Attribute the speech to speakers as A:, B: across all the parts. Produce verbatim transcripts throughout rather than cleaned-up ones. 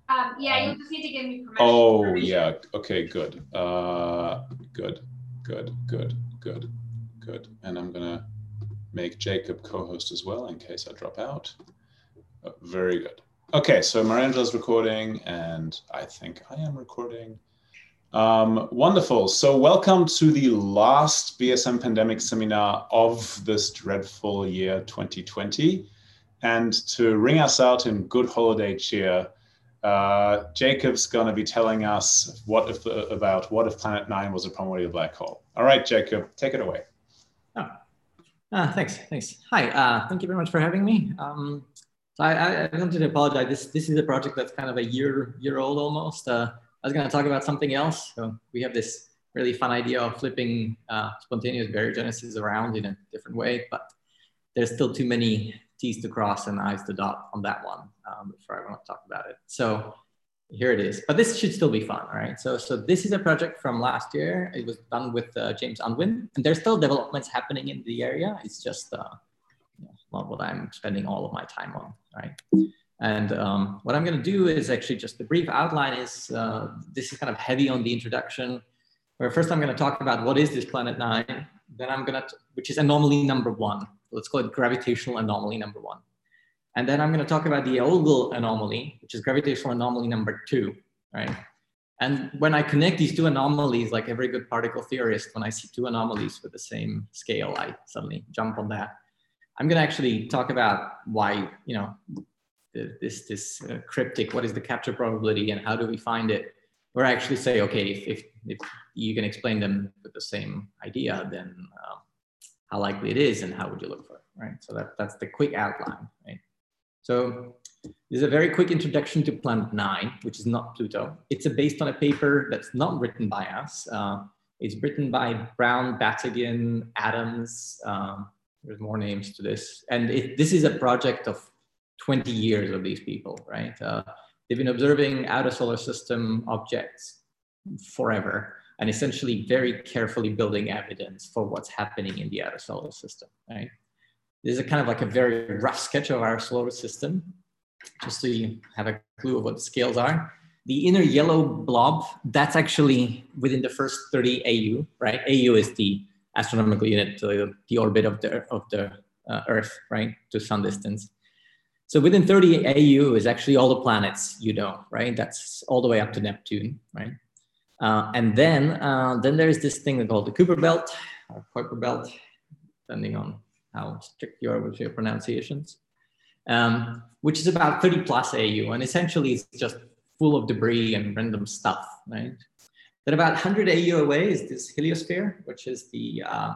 A: Um, yeah, you'll
B: Um,
A: just need to give me permission.
B: oh,
A: permission.
B: yeah. Okay, good. Uh, good, good, good, good, good. And I'm going to make Jacob co-host as well in case I drop out. Oh, very good. Okay, so Mariangela's recording, and I think I am recording. Um, wonderful. So welcome to the last B S M Pandemic Seminar of this dreadful year twenty twenty. And to ring us out in good holiday cheer, uh, Jacob's going to be telling us what if the, about what if Planet Nine was a primordial black hole. All right, Jacob, take it away.
C: Oh, uh, thanks, thanks. Hi, uh, thank you very much for having me. Um, so I, I wanted to apologize. This this is a project that's kind of a year year old almost. Uh, I was going to talk about something else. So we have this really fun idea of flipping uh, spontaneous baryogenesis around in a different way, but there's still too many T's to cross and I's to dot on that one um, before I want to talk about it. So here it is, but this should still be fun, right? So, so this is a project from last year. It was done with uh, James Unwin, and there's still developments happening in the area. It's just uh, you know, not what I'm spending all of my time on, right? And um, what I'm going to do is actually just the brief outline is, uh, this is kind of heavy on the introduction, where first I'm going to talk about what is this Planet Nine, then I'm going to, which is anomaly number one. Let's call it gravitational anomaly number one. And then I'm going to talk about the Olgel anomaly, which is gravitational anomaly number two, right? And when I connect these two anomalies, like every good particle theorist, when I see two anomalies with the same scale, I suddenly jump on that. I'm going to actually talk about why, you know, this, this uh, cryptic, what is the capture probability and how do we find it? Or actually say, okay, if, if, if you can explain them with the same idea, then uh, how likely it is and how would you look for it, right? So that, that's the quick outline, right? So this is a very quick introduction to Planet Nine, which is not Pluto. It's a, based on a paper that's not written by us. Uh, it's written by Brown, Battigan, Adams. Um, there's more names to this. And it, this is a project of twenty years of these people, right? Uh, they've been observing outer solar system objects forever and essentially very carefully building evidence for what's happening in the outer solar system, right? This is a kind of like a very rough sketch of our solar system, just so you have a clue of what the scales are. The inner yellow blob, that's actually within the first thirty A U, right? A U is the astronomical unit, uh, the orbit of the, of the uh, Earth, right, to sun distance. So within thirty A U is actually all the planets you know, right? That's all the way up to Neptune, right? Uh, and then, uh, then there's this thing called the Kuiper belt, or Kuiper belt, depending on how strict you are with your pronunciations, um, which is about thirty plus A U, and essentially it's just full of debris and random stuff, right? Then about one hundred A U away is this heliosphere, which is the uh,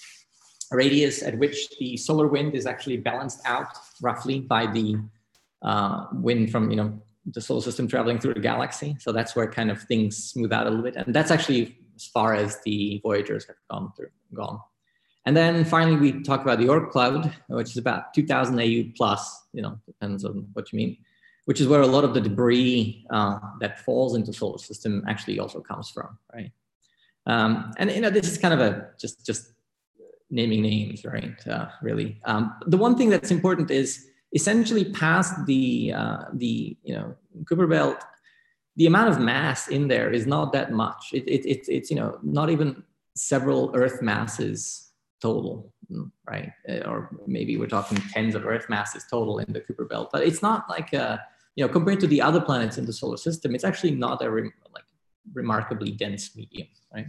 C: radius at which the solar wind is actually balanced out roughly by the uh, wind from, you know, the solar system traveling through the galaxy. So that's where kind of things smooth out a little bit. And that's actually as far as the Voyagers have gone through, gone. And then finally, we talk about the Oort cloud, which is about two thousand A U plus, you know, depends on what you mean, which is where a lot of the debris uh, that falls into the solar system actually also comes from, right? Um, and, you know, this is kind of a just, just naming names, right, uh, really. Um, the one thing that's important is essentially past the, uh, the you know, Kuiper belt, the amount of mass in there is not that much. It, it, it, it's, you know, not even several Earth masses total, right? Or maybe we're talking tens of Earth masses total in the Kuiper belt, but it's not like, a, you know, compared to the other planets in the solar system, it's actually not a re like remarkably dense medium, right?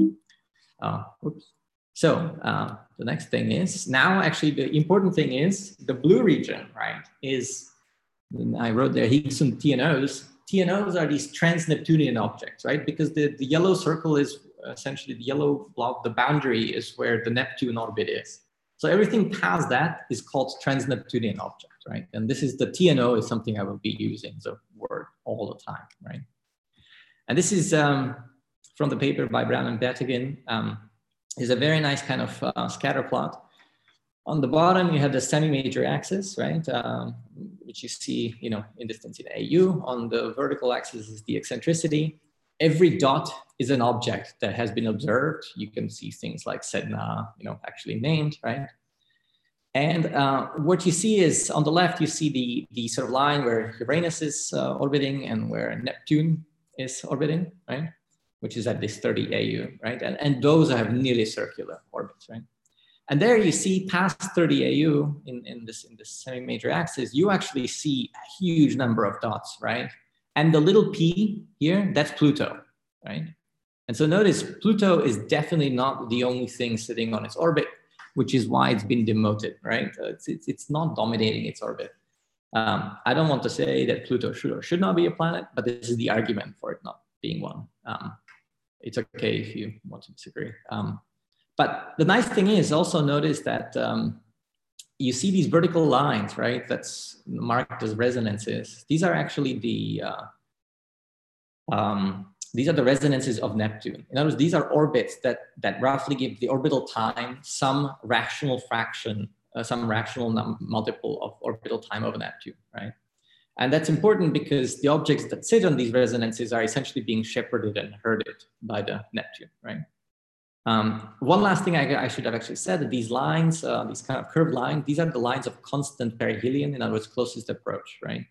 C: Uh, oops. So uh, the next thing is, now actually the important thing is the blue region, right, is, I wrote there Higgs-Sund T N Os. T N Os are these trans-Neptunian objects, right? Because the, the yellow circle is essentially the yellow blob, the boundary is where the Neptune orbit is. So everything past that is called trans-Neptunian object, right? And this is the T N O is something I will be using as a word all the time, right? And this is um, from the paper by Brown and Battigan. Um, is a very nice kind of uh, scatter plot. On the bottom, you have the semi-major axis, right? Um, which you see, you know, in distance in A U. On the vertical axis is the eccentricity. Every dot is an object that has been observed. You can see things like Sedna, you know, actually named, right? And uh, what you see is on the left, you see the, the sort of line where Uranus is uh, orbiting and where Neptune is orbiting, right? Which is at this thirty A U, right? And, and those have nearly circular orbits, right? And there you see past thirty A U in, in this, in this semi-major axis, you actually see a huge number of dots, right? And the little p here, that's Pluto, right? And so notice Pluto is definitely not the only thing sitting on its orbit, which is why it's been demoted, right? Uh, it's, it's, it's not dominating its orbit. Um, I don't want to say that Pluto should or should not be a planet, but this is the argument for it not being one. Um, it's okay if you want to disagree. Um, but the nice thing is also notice that um, you see these vertical lines, right? That's marked as resonances. These are actually the, uh, um, these are the resonances of Neptune. In other words, these are orbits that, that roughly give the orbital time some rational fraction, uh, some rational multiple of orbital time of Neptune, right? And that's important because the objects that sit on these resonances are essentially being shepherded and herded by the Neptune, right? Um, one last thing I, I should have actually said, that these lines, uh, these kind of curved lines, these are the lines of constant perihelion, in other words, closest approach, right?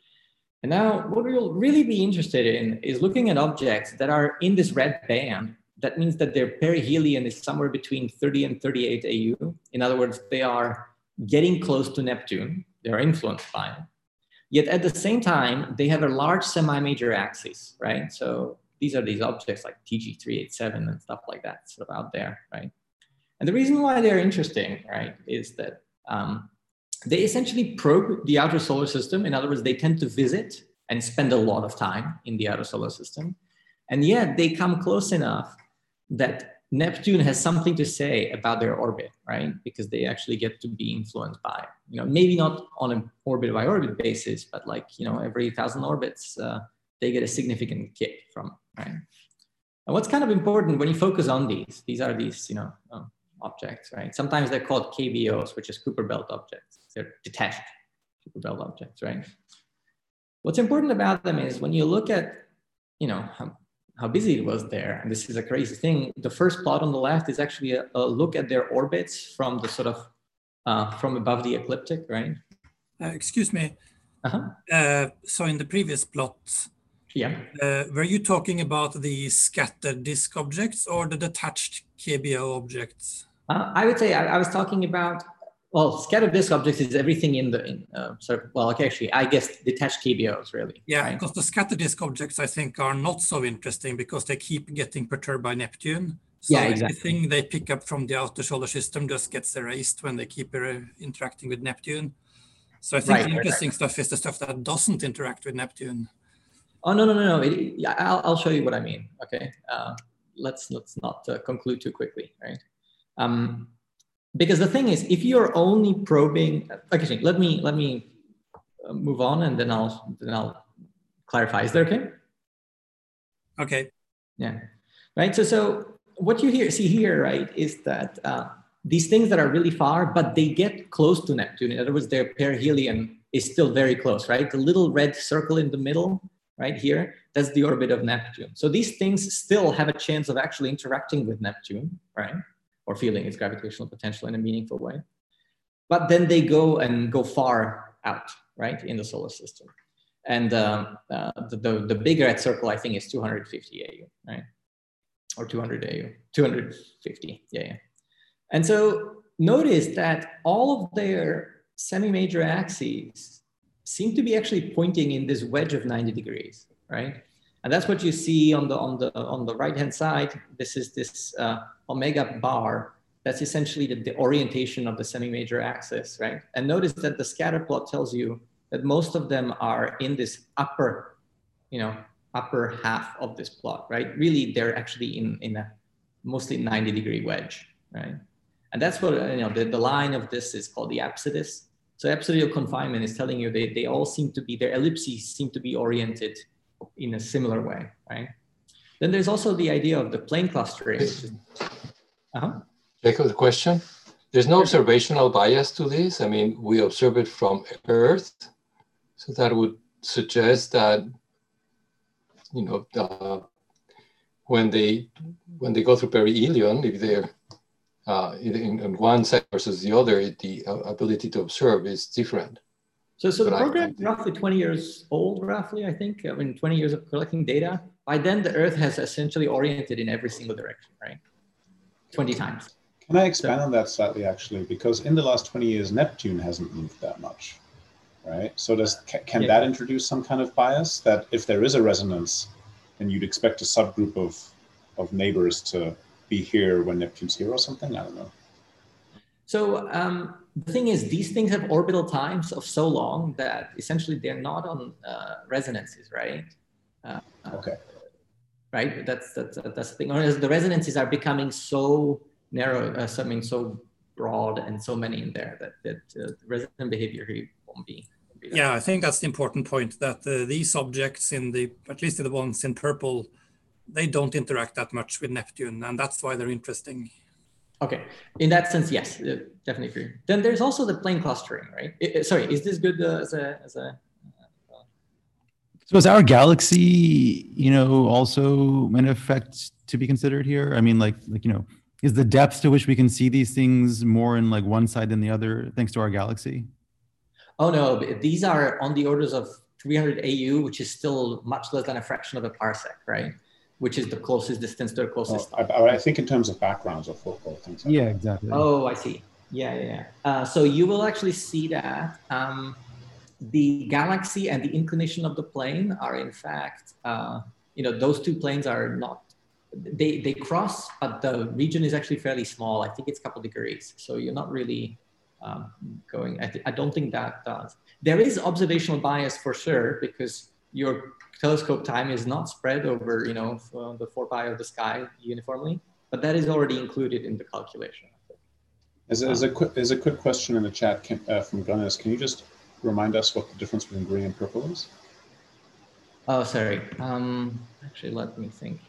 C: And now what we'll really be interested in is looking at objects that are in this red band. That means that their perihelion is somewhere between thirty and thirty-eight A U. In other words, they are getting close to Neptune. They are influenced by it. Yet at the same time, they have a large semi-major axis, right? So these are these objects like T G three eighty-seven and stuff like that, sort of out there, right? And the reason why they're interesting, right, is that um, they essentially probe the outer solar system. In other words, they tend to visit and spend a lot of time in the outer solar system. And yet they come close enough that Neptune has something to say about their orbit, right? Because they actually get to be influenced by it. You know, maybe not on an orbit by orbit basis, but like, you know, every thousand orbits, uh, they get a significant kick from it, right? And what's kind of important when you focus on these, these are these, you know, um, objects, right? Sometimes they're called K B Os, which is Kuiper Belt objects. They're detached Kuiper Belt objects, right? What's important about them is when you look at, you know, how, how busy it was there, and this is a crazy thing, the first plot on the left is actually a, a look at their orbits from the sort of, uh, from above the ecliptic, right?
A: Uh, excuse me.
C: Uh-huh.
A: Uh, so in the previous plot,
C: yeah,
A: uh, were you talking about the scattered disk objects or the detached K B O objects?
C: Uh, I would say I, I was talking about, well, scattered disk objects is everything in the, in, uh, sort of, well, okay, actually, I guess detached K B Os really.
A: Yeah,
C: right?
A: because the scattered disk objects, I think, are not so interesting because they keep getting perturbed by Neptune. So
C: yeah, exactly.
A: Everything they pick up from the outer solar system just gets erased when they keep uh, interacting with Neptune. So I think
C: right,
A: the interesting
C: right.
A: stuff is the stuff that doesn't interact with Neptune.
C: Oh, no, no, no, no. It, yeah, I'll, I'll show you what I mean, okay? Uh, let's, let's not uh, conclude too quickly, right? Um, because the thing is, if you're only probing, okay, let me, let me move on and then I'll, then I'll clarify. Is that okay?
A: Okay.
C: Yeah, right. So, so what you hear, see here, right, is that uh, these things that are really far, but they get close to Neptune. In other words, their perihelion is still very close, right? The little red circle in the middle, right here, that's the orbit of Neptune. So these things still have a chance of actually interacting with Neptune, right? Or feeling its gravitational potential in a meaningful way. But then they go and go far out, right, in the solar system. And um, uh, the, the, the big red circle, I think, is two hundred fifty A U, right? Or two hundred A U, two hundred fifty, yeah, yeah. And so notice that all of their semi-major axes seem to be actually pointing in this wedge of ninety degrees, right? And that's what you see on the, on the, on the right-hand side. This is this uh, omega bar. That's essentially the, the orientation of the semi-major axis, right? And notice that the scatter plot tells you that most of them are in this upper, you know, upper half of this plot, right? Really, they're actually in, in a mostly ninety degree wedge, right? And that's what, you know, the, the line of this is called the apsidus. So apsidial confinement is telling you they, they all seem to be, their ellipses seem to be oriented in a similar way, right? Then there's also the idea of the plane clustering. Which is, uh-huh.
D: Jacob, the question, there's no observational bias to this. I mean, we observe it from Earth. So that would suggest that, you know, the, when they when they go through perihelion, if they're uh, in, in one side versus the other, the uh, ability to observe is different.
C: So, so the
D: But
C: program is
D: I,
C: roughly twenty years old, roughly, I think. I mean, twenty years of collecting data. By then, the Earth has essentially oriented in every single direction, right? twenty times.
B: Can I expand so, on that slightly, actually? Because in the last twenty years, Neptune hasn't moved that much, right? So does can, can yeah. that introduce some kind of bias that if there is a resonance, then you'd expect a subgroup of, of neighbors to be here when Neptune's here or something? I don't know. So
C: um, the thing is, these things have orbital times of so long that essentially they're not on uh, resonances, right? Uh,
B: okay.
C: Right, that's that's that's the thing. Or the resonances are becoming so narrow, uh, something so broad, and so many in there that that uh, resonant behavior here won't be. Won't be
A: yeah, I think that's the important point. That uh, these objects in the, at least the ones in purple, they don't interact that much with Neptune, and that's why they're interesting.
C: Okay, in that sense, yes, uh, definitely agree. Then there's also the plane clustering, right? It, sorry, is this good uh, as a as a
E: So is our galaxy, you know, also an effect to be considered here? I mean, like, like, you know, is the depth to which we can see these things more in like one side than the other, thanks to our galaxy?
C: Oh no, these are on the orders of three hundred A U, which is still much less than a fraction of a parsec, right? Which is the closest distance to the closest.
B: Oh, I, I think in terms of backgrounds or football things. Like
E: yeah,
B: that.
E: exactly.
C: Oh, I see. Yeah, yeah, yeah. Uh, so you will actually see that. Um, The galaxy and the inclination of the plane are in fact, uh, you know, those two planes are not, they, they cross, but the region is actually fairly small. I think it's a couple degrees. So you're not really um, going, I, I don't think that does. There is observational bias for sure, because your telescope time is not spread over, you know, the four pi of the sky uniformly, but that is already included in the calculation.
B: As, as, a, quick, as a quick question in the chat can, uh, from Gunners, can you just remind us what the difference between green and purple is?
C: Oh, sorry. Um, actually, let me think.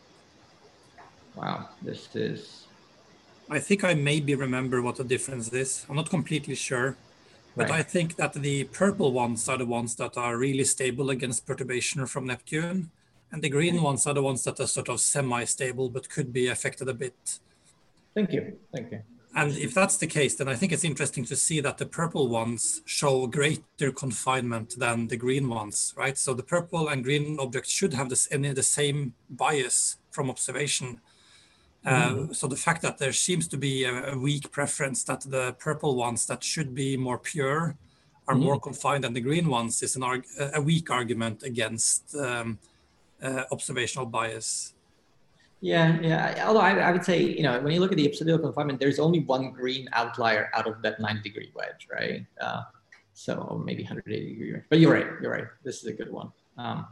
C: Wow, this is...
A: I think I maybe remember what the difference is. I'm not completely sure. But right. I think that the purple ones are the ones that are really stable against perturbation from Neptune. And the green ones are the ones that are sort of semi-stable, but could be affected a bit.
C: Thank you. Thank you.
A: And if that's the case, then I think it's interesting to see that the purple ones show greater confinement than the green ones, right? So the purple and green objects should have this, any, the same bias from observation. Mm-hmm. uh, so the fact that there seems to be a, a weak preference that the purple ones that should be more pure are mm-hmm. more confined than the green ones is an arg a weak argument against um, uh, observational bias.
C: Yeah, yeah. Although I, I would say, you know, when you look at the obsidial confinement, there's only one green outlier out of that ninety degree wedge, right? Uh, so maybe one hundred eighty degree wedge. But you're right, you're right. This is a good one. Um,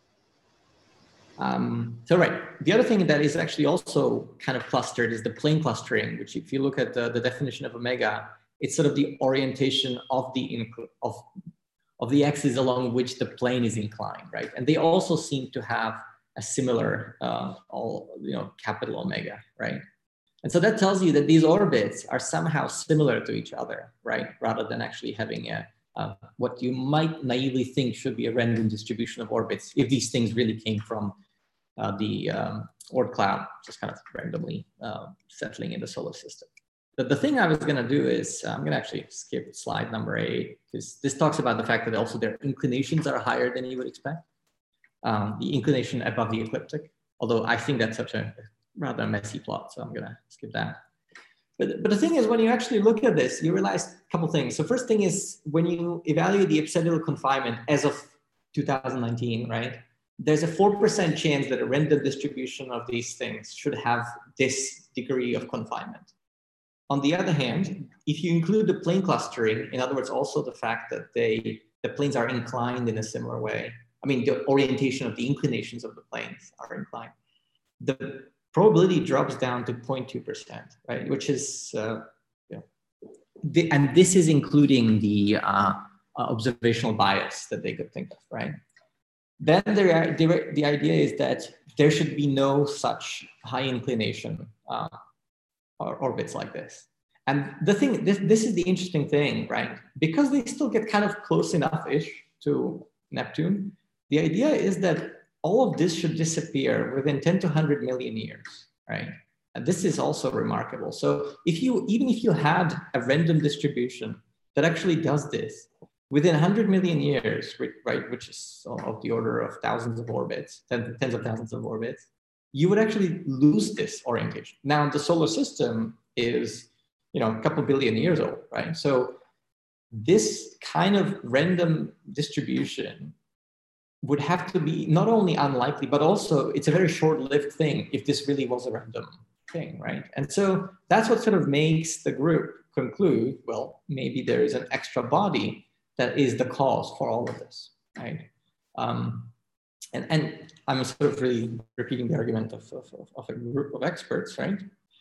C: um, so right, the other thing that is actually also kind of clustered is the plane clustering, which if you look at the, the definition of omega, it's sort of the orientation of the of of the axis along which the plane is inclined, right? And they also seem to have a similar, uh, all, you know, capital omega, right? And so that tells you that these orbits are somehow similar to each other, right? Rather than actually having a, uh, what you might naively think should be a random distribution of orbits if these things really came from uh, the um, Oort cloud, just kind of randomly uh, settling in the solar system. But the thing I was gonna do is, I'm gonna actually skip slide number eight, because this talks about the fact that also their inclinations are higher than you would expect. Um, the inclination above the ecliptic, although I think that's such a rather messy plot, so I'm gonna skip that. But, but the thing is, when you actually look at this, you realize a couple things. So first thing is, when you evaluate the obsidial confinement as of two thousand nineteen, right? There's a four percent chance that a random distribution of these things should have this degree of confinement. On the other hand, if you include the plane clustering, in other words, also the fact that they, the planes are inclined in a similar way, I mean, the orientation of the inclinations of the planes are inclined, the probability drops down to zero point two percent, right? Which is, uh, yeah. The, and this is including the uh, uh, observational bias that they could think of, right? Then the, the, the idea is that there should be no such high inclination uh, or orbits like this. And the thing, this, this is the interesting thing, right? Because they still get kind of close enough-ish to Neptune, the idea is that all of this should disappear within ten to one hundred million years, right? And this is also remarkable. So if you, even if you had a random distribution that actually does this within one hundred million years, right, which is of the order of thousands of orbits, tens of thousands of orbits, you would actually lose this orientation. Now, the solar system is, you know, a couple billion years old, right? So this kind of random distribution would have to be not only unlikely, but also it's a very short-lived thing if this really was a random thing, right? And so that's what sort of makes the group conclude, well, maybe there is an extra body that is the cause for all of this, right? Um, and, and I'm sort of really repeating the argument of, of, of a group of experts, right?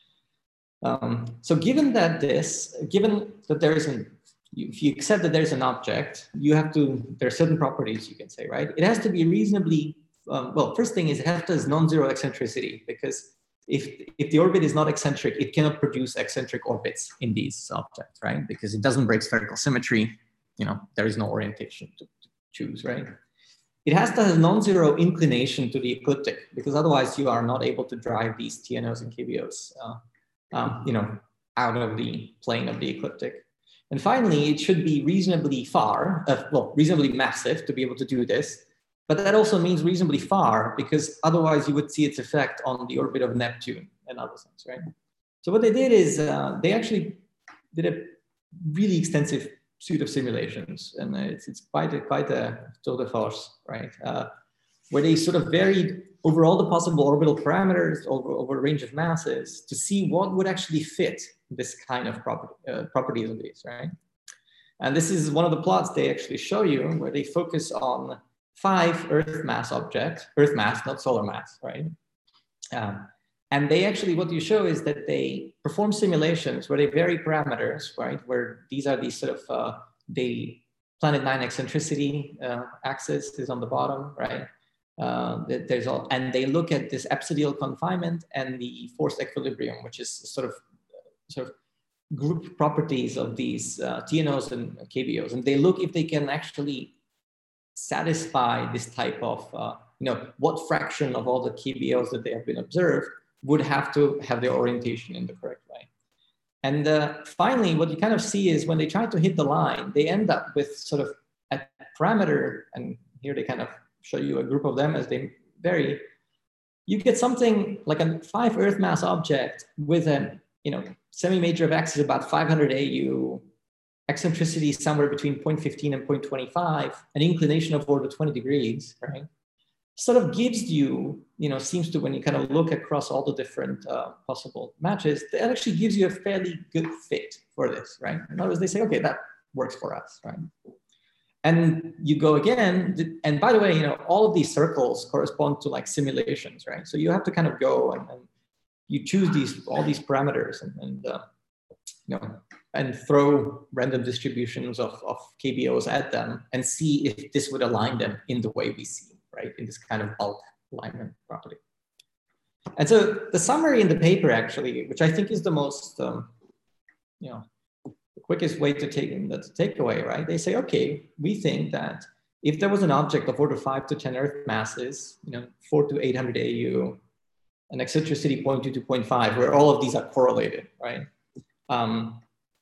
C: Um, so given that this, given that there isn't, if you accept that there's an object, you have to, there are certain properties you can say, right? It has to be reasonably, um, well, first thing is it has to have non-zero eccentricity, because if, if the orbit is not eccentric, it cannot produce eccentric orbits in these objects, right? Because it doesn't break spherical symmetry, you know, there is no orientation to, to choose, right? It has to have non-zero inclination to the ecliptic, because otherwise you are not able to drive these T N Os and K B Os, uh, um, you know, out of the plane of the ecliptic. And finally, it should be reasonably far, uh, well, reasonably massive to be able to do this. But that also means reasonably far, because otherwise you would see its effect on the orbit of Neptune and other things, right? So what they did is uh, they actually did a really extensive suite of simulations, and it's, it's quite a, quite a tour de force, right? Uh, where they sort of varied over all the possible orbital parameters over, over a range of masses to see what would actually fit this kind of property, uh, properties of these, right? And this is one of the plots they actually show you, where they focus on five Earth mass objects, Earth mass, not solar mass, right? Um, and they actually, what you show is that they perform simulations where they vary parameters, right? Where these are these sort of, uh, they planet nine eccentricity uh, axis is on the bottom, right? Uh, there's all, and they look at this epsidial confinement and the forced equilibrium, which is sort of sort of group properties of these uh, T N Os and K B Os, and they look if they can actually satisfy this type of, uh, you know, what fraction of all the K B Os that they have been observed would have to have their orientation in the correct way. And uh, finally, what you kind of see is when they try to hit the line, they end up with sort of a parameter, and here they kind of show you a group of them as they vary. You get something like a five Earth mass object with a, you know, semi-major of X is about five hundred A U, eccentricity somewhere between zero point one five and zero point two five, an inclination of order twenty degrees, right? Sort of gives you, you know, seems to, when you kind of look across all the different uh, possible matches, that actually gives you a fairly good fit for this, right? In other words, they say, okay, that works for us, right? And you go again, and by the way, you know, all of these circles correspond to like simulations, right? So you have to kind of go and, and you choose these, all these parameters and, and uh, you know, and throw random distributions of, of K B Os at them and see if this would align them in the way we see, right? In this kind of bulk alignment property. And so the summary in the paper actually, which I think is the most, um, you know, the quickest way to take in the takeaway, right? They say, okay, we think that if there was an object of order five to ten Earth masses, you know, four to eight hundred A U, an eccentricity zero point two to zero point five, where all of these are correlated, right? Um,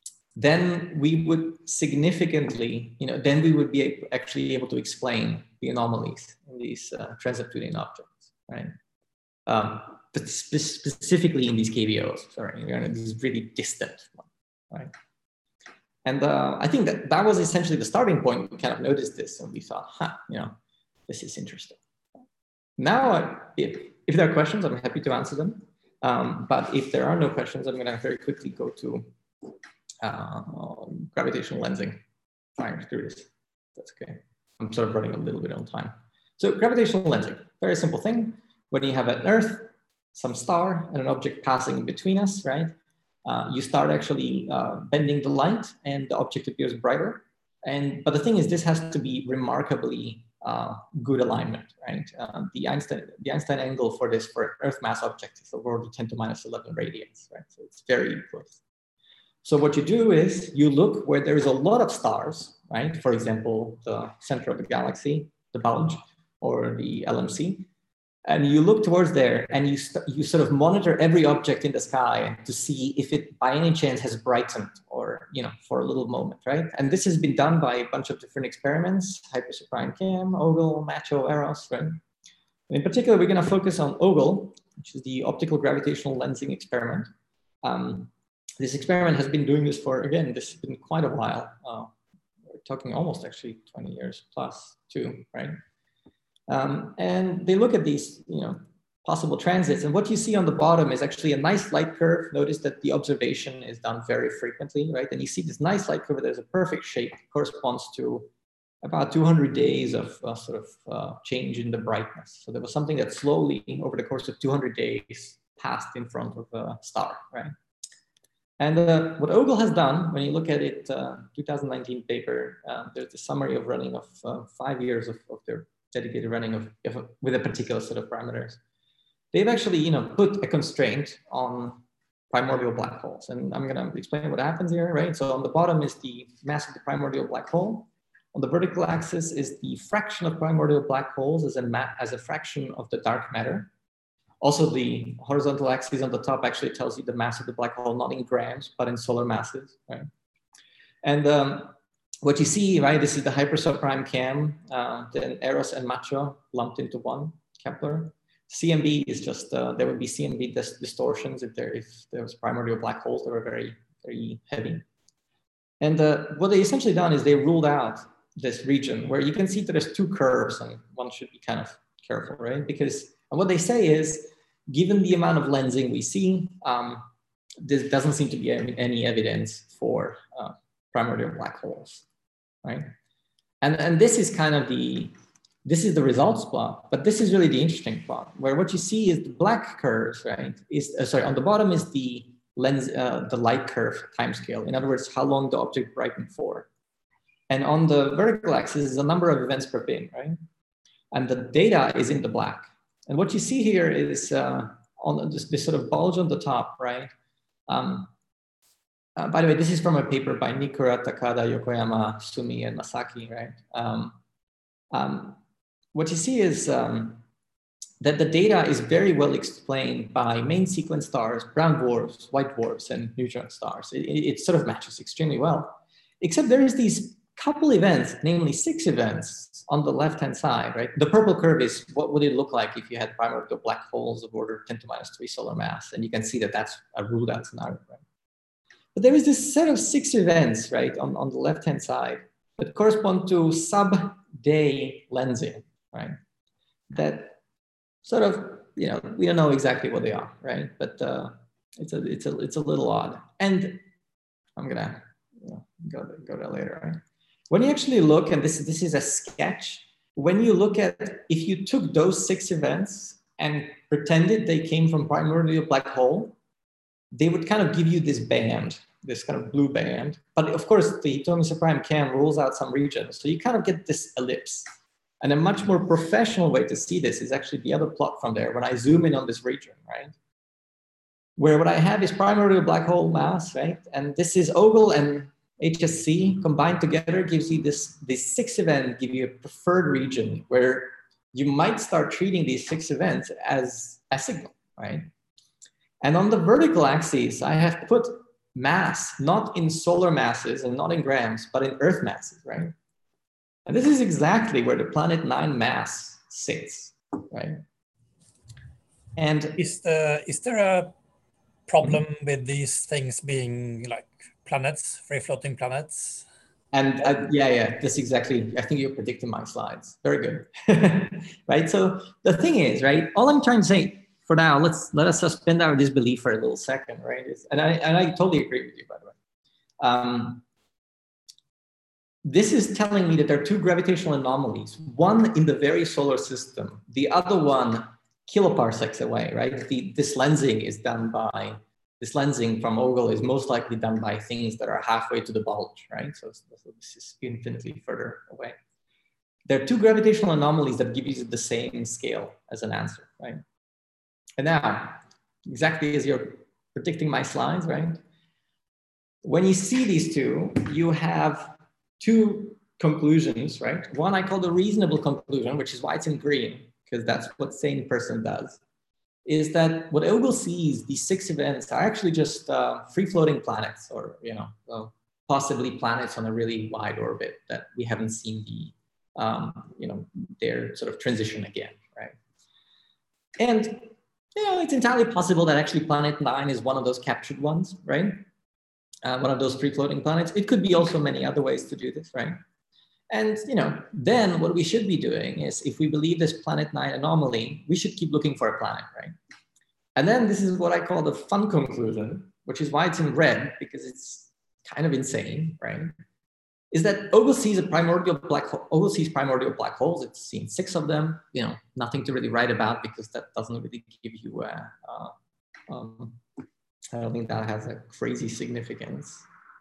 C: then we would significantly, you know, then we would be actually able to explain the anomalies in these uh, trans-Neptunian objects, right? Um, but spe specifically in these K B Os, sorry, you know, these really distant ones, right? And uh, I think that that was essentially the starting point. We kind of noticed this and we thought, huh, you know, this is interesting. Now, uh, if, if there are questions, I'm happy to answer them. Um, but if there are no questions, I'm gonna very quickly go to uh, gravitational lensing. Fine, through this, that's okay. I'm sort of running a little bit on time. So gravitational lensing, very simple thing. When you have an Earth, some star, and an object passing in between us, right? Uh, you start actually uh, bending the light and the object appears brighter. And, but the thing is, this has to be remarkably uh, good alignment, right? Uh, the, Einstein, the Einstein angle for this, for Earth mass object is over the ten to minus eleven radians, right? So it's very close. So what you do is you look where there is a lot of stars, right? For example, the center of the galaxy, the bulge, or the L M C. and you look towards there, and you you sort of monitor every object in the sky to see if it by any chance has brightened, or you know, for a little moment, right? And this has been done by a bunch of different experiments: Hypersuprime Cam, OGLE, MACHO, EROS, right? And in particular, we're going to focus on OGLE, which is the optical gravitational lensing experiment. Um, this experiment has been doing this for, again, this has been quite a while. Uh, we're talking almost actually twenty years plus too, right? Um, and they look at these, you know, possible transits. And what you see on the bottom is actually a nice light curve. Notice that the observation is done very frequently, right? And you see this nice light curve. There's a perfect shape, corresponds to about two hundred days of uh, sort of uh, change in the brightness. So there was something that slowly, over the course of two hundred days, passed in front of a star, right? And uh, what OGLE has done, when you look at it, uh, two thousand nineteen paper, uh, there's a summary of running of uh, five years of, of their dedicated running of, of with a particular set of parameters. They've actually, you know, put a constraint on primordial black holes. And I'm gonna explain what happens here, right? So on the bottom is the mass of the primordial black hole. On the vertical axis is the fraction of primordial black holes as a, ma as a fraction of the dark matter. Also, the horizontal axis on the top actually tells you the mass of the black hole, not in grams, but in solar masses, right? And um, what you see, right, this is the hypersubprime Cam, uh, then EROS and MACHO lumped into one Kepler. C M B is just, uh, there would be C M B dis distortions if there, if there was primordial black holes that were very, very heavy. And uh, what they essentially done is they ruled out this region where you can see that there's two curves, and one should be kind of careful, right? Because and what they say is, given the amount of lensing we see, um, there doesn't seem to be any, any evidence for uh, primordial black holes, right? And, and this is kind of the, this is the results plot, but this is really the interesting plot, where what you see is the black curves, right? Is uh, sorry, on the bottom is the lens, uh, the light curve timescale. In other words, how long the object brightened for. And on the vertical axis is the number of events per bin, right? And the data is in the black. And what you see here is uh, on this, this sort of bulge on the top, right? Um, uh, by the way, this is from a paper by Nikura, Takada, Yokoyama, Sumi, and Masaki, right? Um, um, what you see is um, that the data is very well explained by main sequence stars, brown dwarfs, white dwarfs, and neutron stars. It, it, it sort of matches extremely well, except there is these couple events, namely six events on the left-hand side, right? The purple curve is what would it look like if you had primordial black holes of order ten to minus three solar mass. And you can see that that's a ruled out scenario, right? But there is this set of six events, right, on, on the left-hand side that correspond to sub-day lensing, right? That sort of, you know, we don't know exactly what they are, right? But uh, it's, a, it's, a, it's a little odd. And I'm gonna you know, go, go there later, right? When you actually look, and this, this is a sketch, when you look at, if you took those six events and pretended they came from primordial black hole, they would kind of give you this band, this kind of blue band. But of course, the Hitomi Suprime Cam rules out some regions. So you kind of get this ellipse. And a much more professional way to see this is actually the other plot from there, when I zoom in on this region, right? Where what I have is primordial black hole mass, right? And this is OGLE and H S C combined together gives you this, this six event, give you a preferred region where you might start treating these six events as a signal, right? And on the vertical axis, I have put mass, not in solar masses and not in grams, but in Earth masses, right? And this is exactly where the Planet Nine mass sits, right? And
A: is the is there a problem mm-hmm. with these things being like planets, free floating planets?
C: And uh, yeah, yeah, that's exactly, I think you're predicting my slides. Very good, right? So the thing is, right, all I'm trying to say for now, let's let us suspend our disbelief for a little second, right? Is, and, I, and I totally agree with you, by the way. Um, this is telling me that there are two gravitational anomalies, one in the very solar system, the other one kiloparsecs away, right? The, this lensing is done by This lensing from OGLE is most likely done by things that are halfway to the bulge, right? So, so this is infinitely further away. There are two gravitational anomalies that give you the same scale as an answer, right? And now, exactly as you're predicting my slides, right? When you see these two, you have two conclusions, right? One I call the reasonable conclusion, which is why it's in green, because that's what sane person does, is that what Ogle sees, these six events are actually just uh, free-floating planets, or you know, well, possibly planets on a really wide orbit that we haven't seen the, um, you know, their sort of transition again, right? And you know, it's entirely possible that actually Planet Nine is one of those captured ones, right? Uh, one of those free-floating planets. It could be also many other ways to do this, right? And you know, then what we should be doing is, if we believe this Planet Nine anomaly, we should keep looking for a planet, right? And then this is what I call the fun conclusion, which is why it's in red, because it's kind of insane, right? Is that Ogle sees a primordial black hole. Ogle sees primordial black holes. It's seen six of them. You know, nothing to really write about because that doesn't really give you. Uh, uh, um, I don't think that has a crazy significance.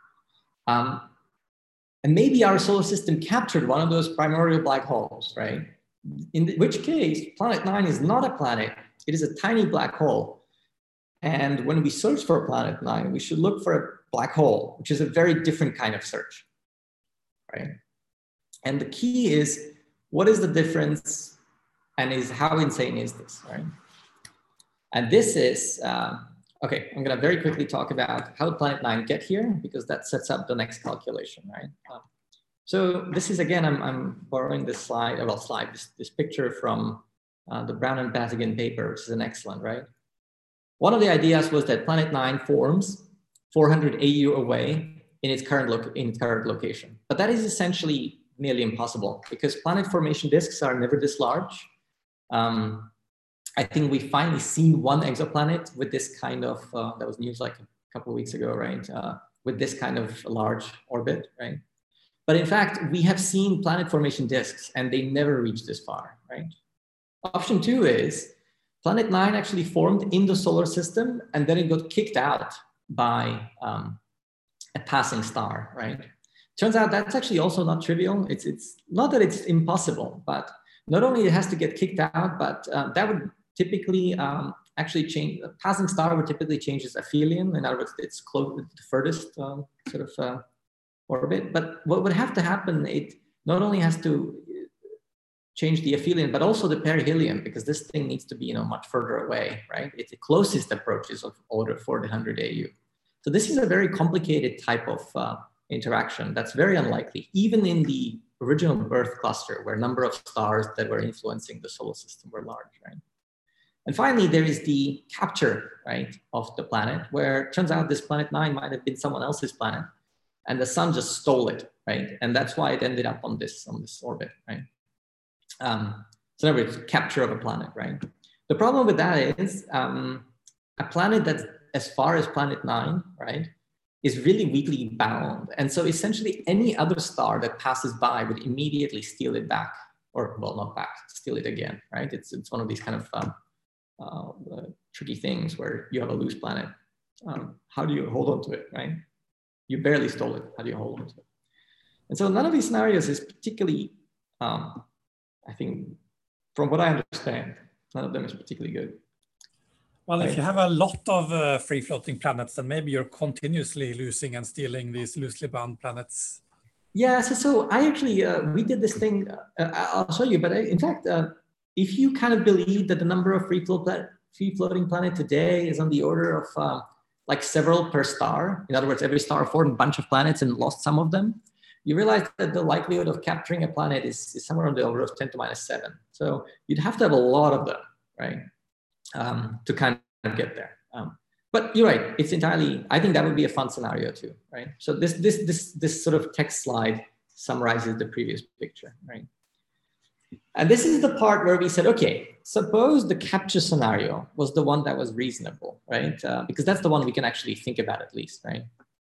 C: Um, and maybe our solar system captured one of those primordial black holes, right? In the, which case, Planet Nine is not a planet. It is a tiny black hole. And when we search for Planet Nine, we should look for a black hole, which is a very different kind of search. Right? And the key is, what is the difference, and is how insane is this, right? And this is, uh, okay, I'm gonna very quickly talk about how did Planet Nine get here, because that sets up the next calculation, right? Um, so this is, again, I'm, I'm borrowing this slide, well, slide, this, this picture from uh, the Brown and Batigan paper, which is an excellent, right? One of the ideas was that Planet Nine forms four hundred A U away in its current loc in its current location. But that is essentially nearly impossible, because planet formation disks are never this large. Um, I think we finally seen one exoplanet with this kind of, uh, that was news like a couple of weeks ago, right? Uh, with this kind of large orbit, right? But in fact, we have seen planet formation disks and they never reach this far, right? Option two is Planet Nine actually formed in the solar system and then it got kicked out by, um, a passing star, right? Turns out that's actually also not trivial. It's, it's not that it's impossible, but not only it has to get kicked out, but uh, that would typically um, actually change, a passing star would typically change its aphelion. In other words, it's close to the furthest um, sort of uh, orbit. But what would have to happen, it not only has to change the aphelion, but also the perihelion, because this thing needs to be, you know, much further away, right? It's the closest approaches of order four hundred A U. So this is a very complicated type of uh, interaction that's very unlikely, even in the original birth cluster, where a number of stars that were influencing the solar system were large, right? And finally, there is the capture, right, of the planet, where it turns out this Planet Nine might have been someone else's planet, and the sun just stole it, right? And that's why it ended up on this, on this orbit, right? Um, so in other words, capture of a planet, right? The problem with that is um, a planet that's as far as Planet Nine, right, is really weakly bound. And so essentially any other star that passes by would immediately steal it back, or well, not back, steal it again, right? It's, it's one of these kind of um, uh, uh, tricky things where you have a loose planet. Um, how do you hold on to it, right? You barely stole it, how do you hold on to it? And so none of these scenarios is particularly, um, I think, from what I understand, none of them is particularly good.
A: Well, if you have a lot of uh, free-floating planets, then maybe you're continuously losing and stealing these loosely bound planets.
C: Yeah, so, so I actually, uh, we did this thing, uh, I'll show you, but I, in fact, uh, if you kind of believe that the number of free-floating free floating planet today is on the order of uh, like several per star, in other words, every star formed a bunch of planets and lost some of them, you realize that the likelihood of capturing a planet is, is somewhere on the order of ten to minus seven. So you'd have to have a lot of them, right? Um, to kind of get there. Um, but you're right, it's entirely, I think that would be a fun scenario too, right? So this, this, this, this sort of text slide summarizes the previous picture, right? And this is the part where we said, okay, suppose the capture scenario was the one that was reasonable, right? Uh, because that's the one we can actually think about at least, right?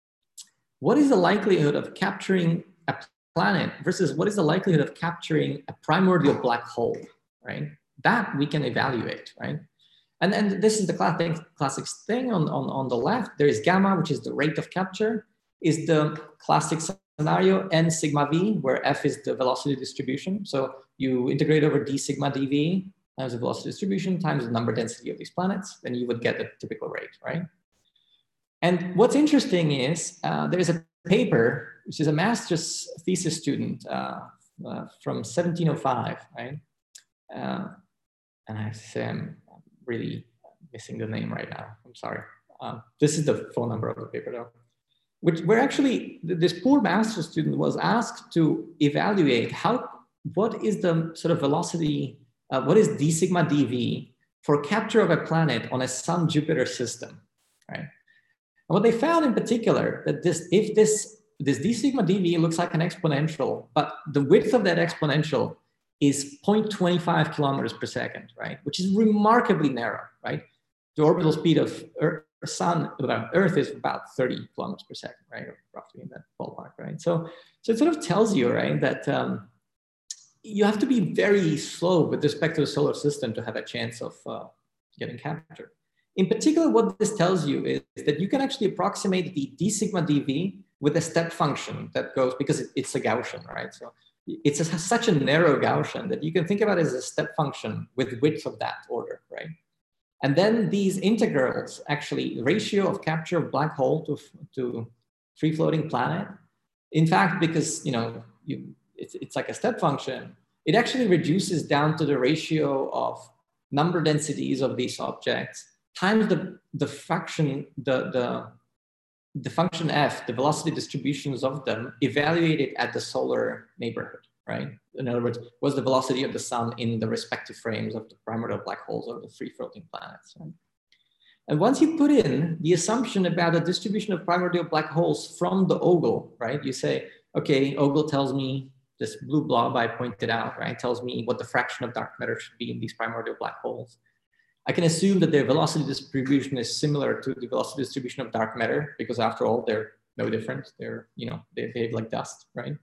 C: What is the likelihood of capturing a planet versus what is the likelihood of capturing a primordial black hole, right? That we can evaluate, right? And then this is the classic, classic thing on, on, on the left. There is gamma, which is the rate of capture, is the classic scenario, n sigma v, where f is the velocity distribution. So you integrate over d sigma dv times the velocity distribution times the number density of these planets, then you would get the typical rate, right? And what's interesting is uh, there's a paper, which is a master's thesis student uh, uh, from seventeen oh five, right? Uh, and I have to say I'm really missing the name right now. I'm sorry. Um, this is the phone number of the paper though, which where actually this poor master's student was asked to evaluate how, what is the sort of velocity, uh, what is d sigma dv for capture of a planet on a Sun-Jupiter system, right? And what they found in particular, that this, if this, this d sigma dv looks like an exponential, but the width of that exponential is zero point two five kilometers per second, right? Which is remarkably narrow, right? The orbital speed of Earth, Sun, Earth is about thirty kilometers per second, right? Or roughly in that ballpark, right? So, so it sort of tells you, right, that um, you have to be very slow with respect to the solar system to have a chance of uh, getting captured. In particular, what this tells you is that you can actually approximate the d sigma dv with a step function that goes, because it, it's a Gaussian, right? So it's a, such a narrow Gaussian that you can think about it as a step function with width of that order, right? And then these integrals, actually, the ratio of capture of black hole to, to free floating planet, in fact, because, you know, you, it's, it's like a step function, it actually reduces down to the ratio of number densities of these objects times the, the fraction, the, the, the function f, the velocity distributions of them evaluated at the solar neighborhood, right? In other words, what's the velocity of the sun in the respective frames of the primordial black holes or the free floating planets, right? And once you put in the assumption about the distribution of primordial black holes from the ogle, right? You say, okay, ogle tells me this blue blob I pointed out, right? Tells me what the fraction of dark matter should be in these primordial black holes. I can assume that their velocity distribution is similar to the velocity distribution of dark matter, because after all, they're no different. They're, you know, they behave like dust, right?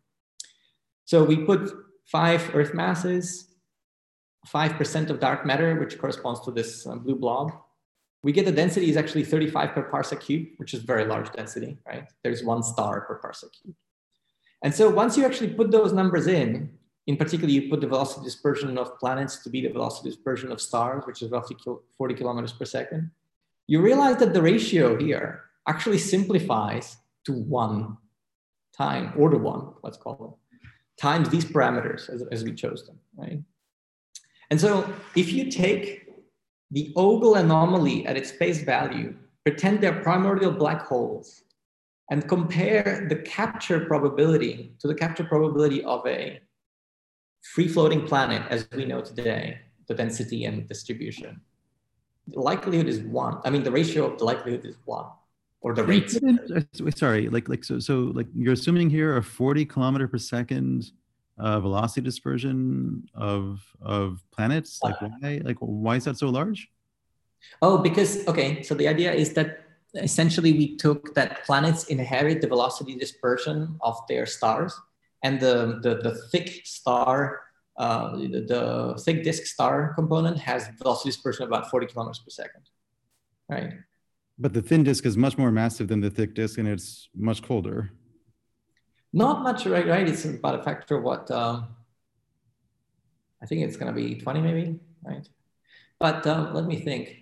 C: So we put five Earth masses, five percent of dark matter, which corresponds to this uh, blue blob. We get the density is actually thirty-five per parsec cube, which is very large density, right? There's one star per parsec cube. And so once you actually put those numbers in, in particular, you put the velocity dispersion of planets to be the velocity dispersion of stars, which is roughly forty kilometers per second, you realize that the ratio here actually simplifies to one time, order one, let's call it, times these parameters as, as we chose them, right? And so if you take the ogle anomaly at its face value, pretend they're primordial black holes, and compare the capture probability to the capture probability of a free-floating planet as we know today, the density and distribution, the likelihood is one. I mean, the ratio of the likelihood is one, or the rate.
E: Sorry, like, like so, so, like you're assuming here a forty kilometer per second uh, velocity dispersion of of planets. Like, why? Like, why is that so large?
C: Oh, because okay. So the idea is that essentially we took that planets inherit the velocity dispersion of their stars, and the the, the thick star, uh, the, the thick disk star component has velocity dispersion of about forty kilometers per second, right?
E: But the thin disk is much more massive than the thick disk, and it's much colder.
C: Not much, right? Right. It's about a factor of what? Um, I think it's going to be twenty, maybe, right? But um, let me think.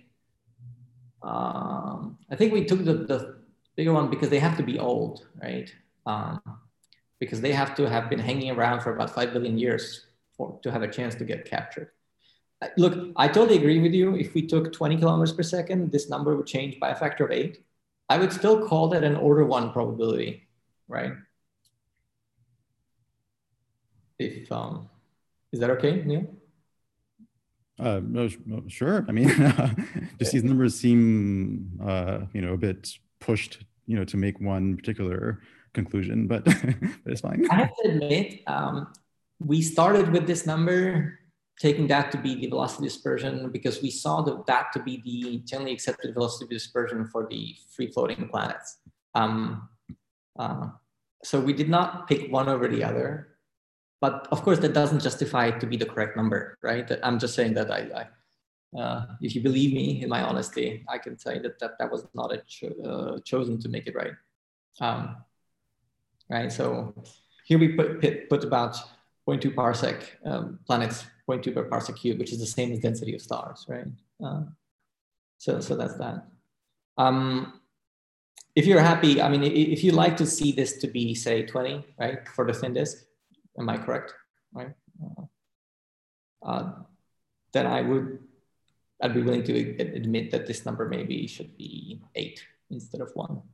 C: Um, I think we took the, the bigger one because they have to be old, right? Um, because they have to have been hanging around for about five billion years for, to have a chance to get captured. Look, I totally agree with you. If we took twenty kilometers per second, this number would change by a factor of eight. I would still call that an order one probability, right? If, um, is that okay, Neil?
E: Uh, no, no, sure. I mean, just these numbers seem, uh, you know, a bit pushed, you know, to make one particular conclusion, but, but it's fine.
C: I have to admit, um, we started with this number, taking that to be the velocity dispersion, because we saw the, that to be the generally accepted velocity dispersion for the free-floating planets. Um, uh, so we did not pick one over the other. But of course, that doesn't justify it to be the correct number, right? I'm just saying that I, I uh, if you believe me in my honesty, I can say that that, that was not a cho uh, chosen to make it right. Um, right, so here we put, put about zero point two parsec um, planets, zero point two per parsec cube, which is the same as density of stars, right? Uh, so, so that's that. Um, if you're happy, I mean, if you like to see this to be, say, twenty, right, for the thin disk, am I correct? Right. Uh, uh, then I would I'd be willing to admit that this number maybe should be eight instead of one.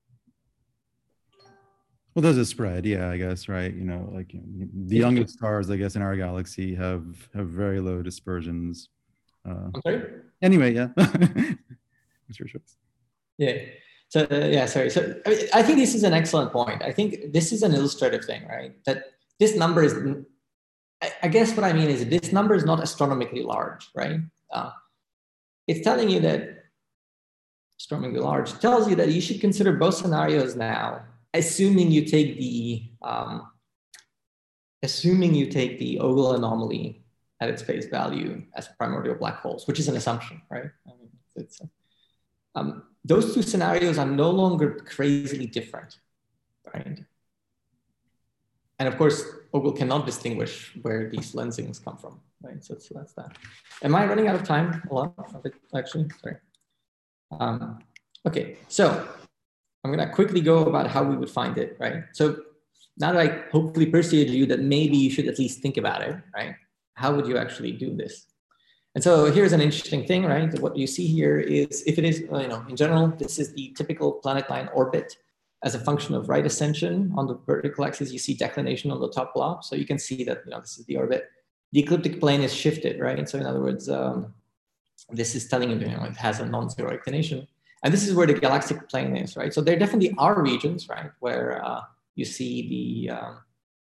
E: Well, there's a spread, yeah, I guess, right? You know, like you know, the youngest stars, I guess, in our galaxy have have very low dispersions. Uh,
C: I'm sorry?
E: Anyway, yeah. It's your choice.
C: Yeah. So uh, yeah, sorry. So I, mean, I think this is an excellent point. I think this is an illustrative thing, right? That this number is, I, I guess what I mean is this number is not astronomically large, right? Uh, it's telling you that astronomically large tells you that you should consider both scenarios now, assuming you take the um, assuming you take the Ogle anomaly at its face value as primordial black holes, which is an assumption, right? I mean, it's, um, those two scenarios are no longer crazily different, right? And of course, Ogle cannot distinguish where these lensings come from, right? So, so that's that. Am I running out of time? A lot of it, actually, sorry. Um, okay, so I'm gonna quickly go about how we would find it, right? So now that I hopefully persuaded you that maybe you should at least think about it, right? How would you actually do this? And so here's an interesting thing, right? What you see here is, if it is, you know, in general, this is the typical planet line orbit as a function of right ascension. On the vertical axis, you see declination on the top blob. So you can see that, you know, this is the orbit. The ecliptic plane is shifted, right? So in other words, um, this is telling you, you know, it has a non-zero inclination. And this is where the galactic plane is, right? So there definitely are regions, right, where uh, you see the, um,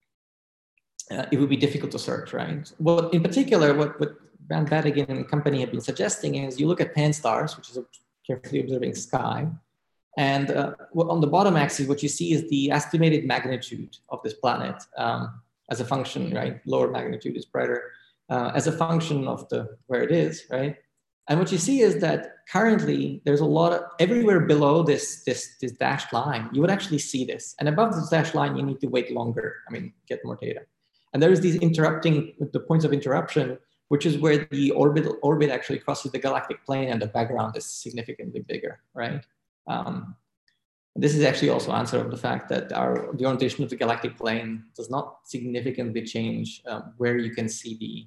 C: uh, it would be difficult to search, right? Well, in particular, what, what Van Badigan and company have been suggesting is you look at Pan-STARRS, which is a carefully observing sky. And uh, on the bottom axis, what you see is the estimated magnitude of this planet um, as a function, right? Lower magnitude is brighter, uh, as a function of the where it is, right? And what you see is that currently there's a lot of, everywhere below this, this, this dashed line, you would actually see this. And above this dashed line, you need to wait longer, I mean, get more data. And there's these interrupting, the points of interruption, which is where the orbit, orbit actually crosses the galactic plane and the background is significantly bigger, right? Um, this is actually also answer of the fact that our, the orientation of the galactic plane does not significantly change um, where you can see the,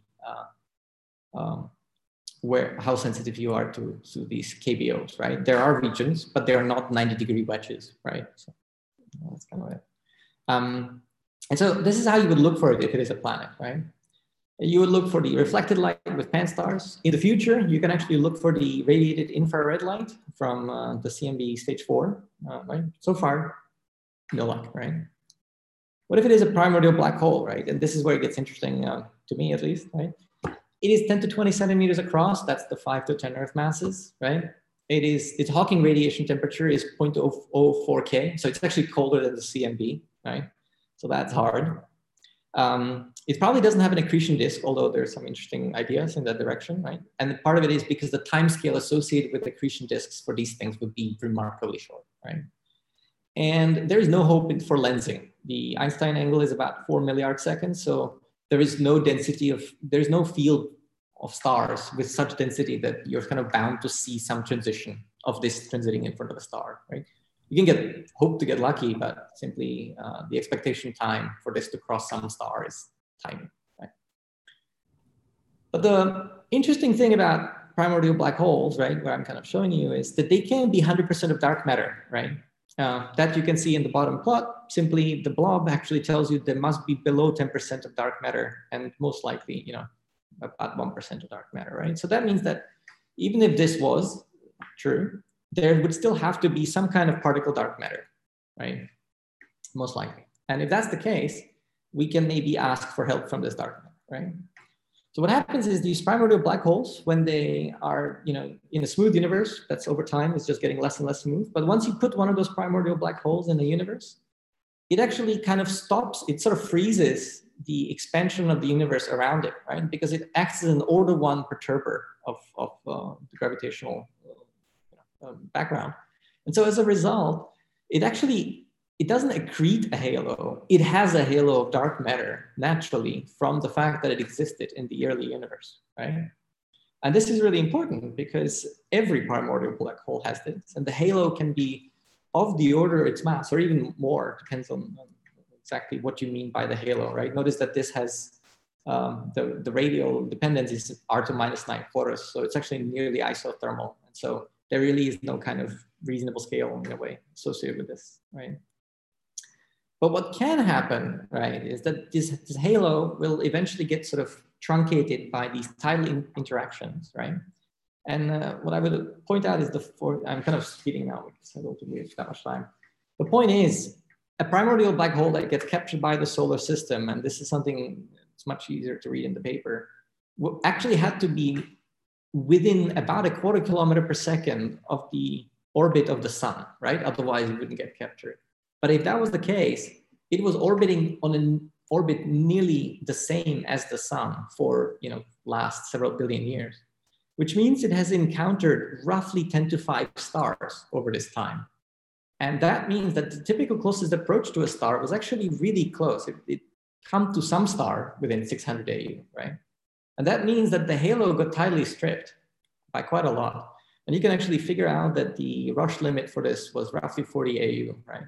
C: uh, um, where, how sensitive you are to, to these K B Os, right? There are regions, but they are not ninety degree wedges, right? So that's kind of it. Um, and so this is how you would look for it if it is a planet, right? You would look for the reflected light with Pan-STARRS. In the future, you can actually look for the radiated infrared light from uh, the C M B stage four, uh, right? So far, no luck, right? What if it is a primordial black hole, right? And this is where it gets interesting, uh, to me at least, right? It is ten to twenty centimeters across. That's the five to ten Earth masses, right? It is, its Hawking radiation temperature is zero point zero zero four K. So it's actually colder than the C M B, right? So that's hard. Um, it probably doesn't have an accretion disk, although there's some interesting ideas in that direction, right? And part of it is because the time scale associated with accretion disks for these things would be remarkably short, right? And there is no hope for lensing. The Einstein angle is about four milliards seconds, so there is no density of, there's no field of stars with such density that you're kind of bound to see some transition of this transiting in front of a star, right? You can get, hope to get lucky, but simply uh, the expectation time for this to cross some star is tiny, right? But the interesting thing about primordial black holes, right, where I'm kind of showing you is that they can be one hundred percent of dark matter, right? Uh, that you can see in the bottom plot. Simply the blob actually tells you there must be below ten percent of dark matter and most likely, you know, about one percent of dark matter, right? So that means that even if this was true, there would still have to be some kind of particle dark matter, right? Most likely. And if that's the case, we can maybe ask for help from this dark matter, right? So what happens is these primordial black holes, when they are, you know, in a smooth universe, that's over time, it's just getting less and less smooth. But once you put one of those primordial black holes in the universe, it actually kind of stops, it sort of freezes the expansion of the universe around it, right? Because it acts as an order one perturber of, of uh, the gravitational uh, um, background. And so as a result, it actually, it doesn't accrete a halo. It has a halo of dark matter naturally from the fact that it existed in the early universe, right? And this is really important because every primordial black hole has this, and the halo can be of the order of its mass, or even more, depends on exactly what you mean by the halo, right? Notice that this has um, the, the radial dependence is R to minus nine quarters. So it's actually nearly isothermal. And so there really is no kind of reasonable scale in a way associated with this, right? But what can happen, right, is that this, this halo will eventually get sort of truncated by these tidal in interactions, right? And uh, what I would point out is the four, I'm kind of speeding now because I don't think we have that much time. The point is, a primordial black hole that gets captured by the solar system, and this is something that's much easier to read in the paper, will actually had to be within about a quarter kilometer per second of the orbit of the sun, right? Otherwise it wouldn't get captured. But if that was the case, it was orbiting on an orbit nearly the same as the sun for, you know, last several billion years, which means it has encountered roughly ten to five stars over this time. And that means that the typical closest approach to a star was actually really close. It, it come to some star within six hundred A U, right? And that means that the halo got tidally stripped by quite a lot. And you can actually figure out that the Rush limit for this was roughly forty A U, right?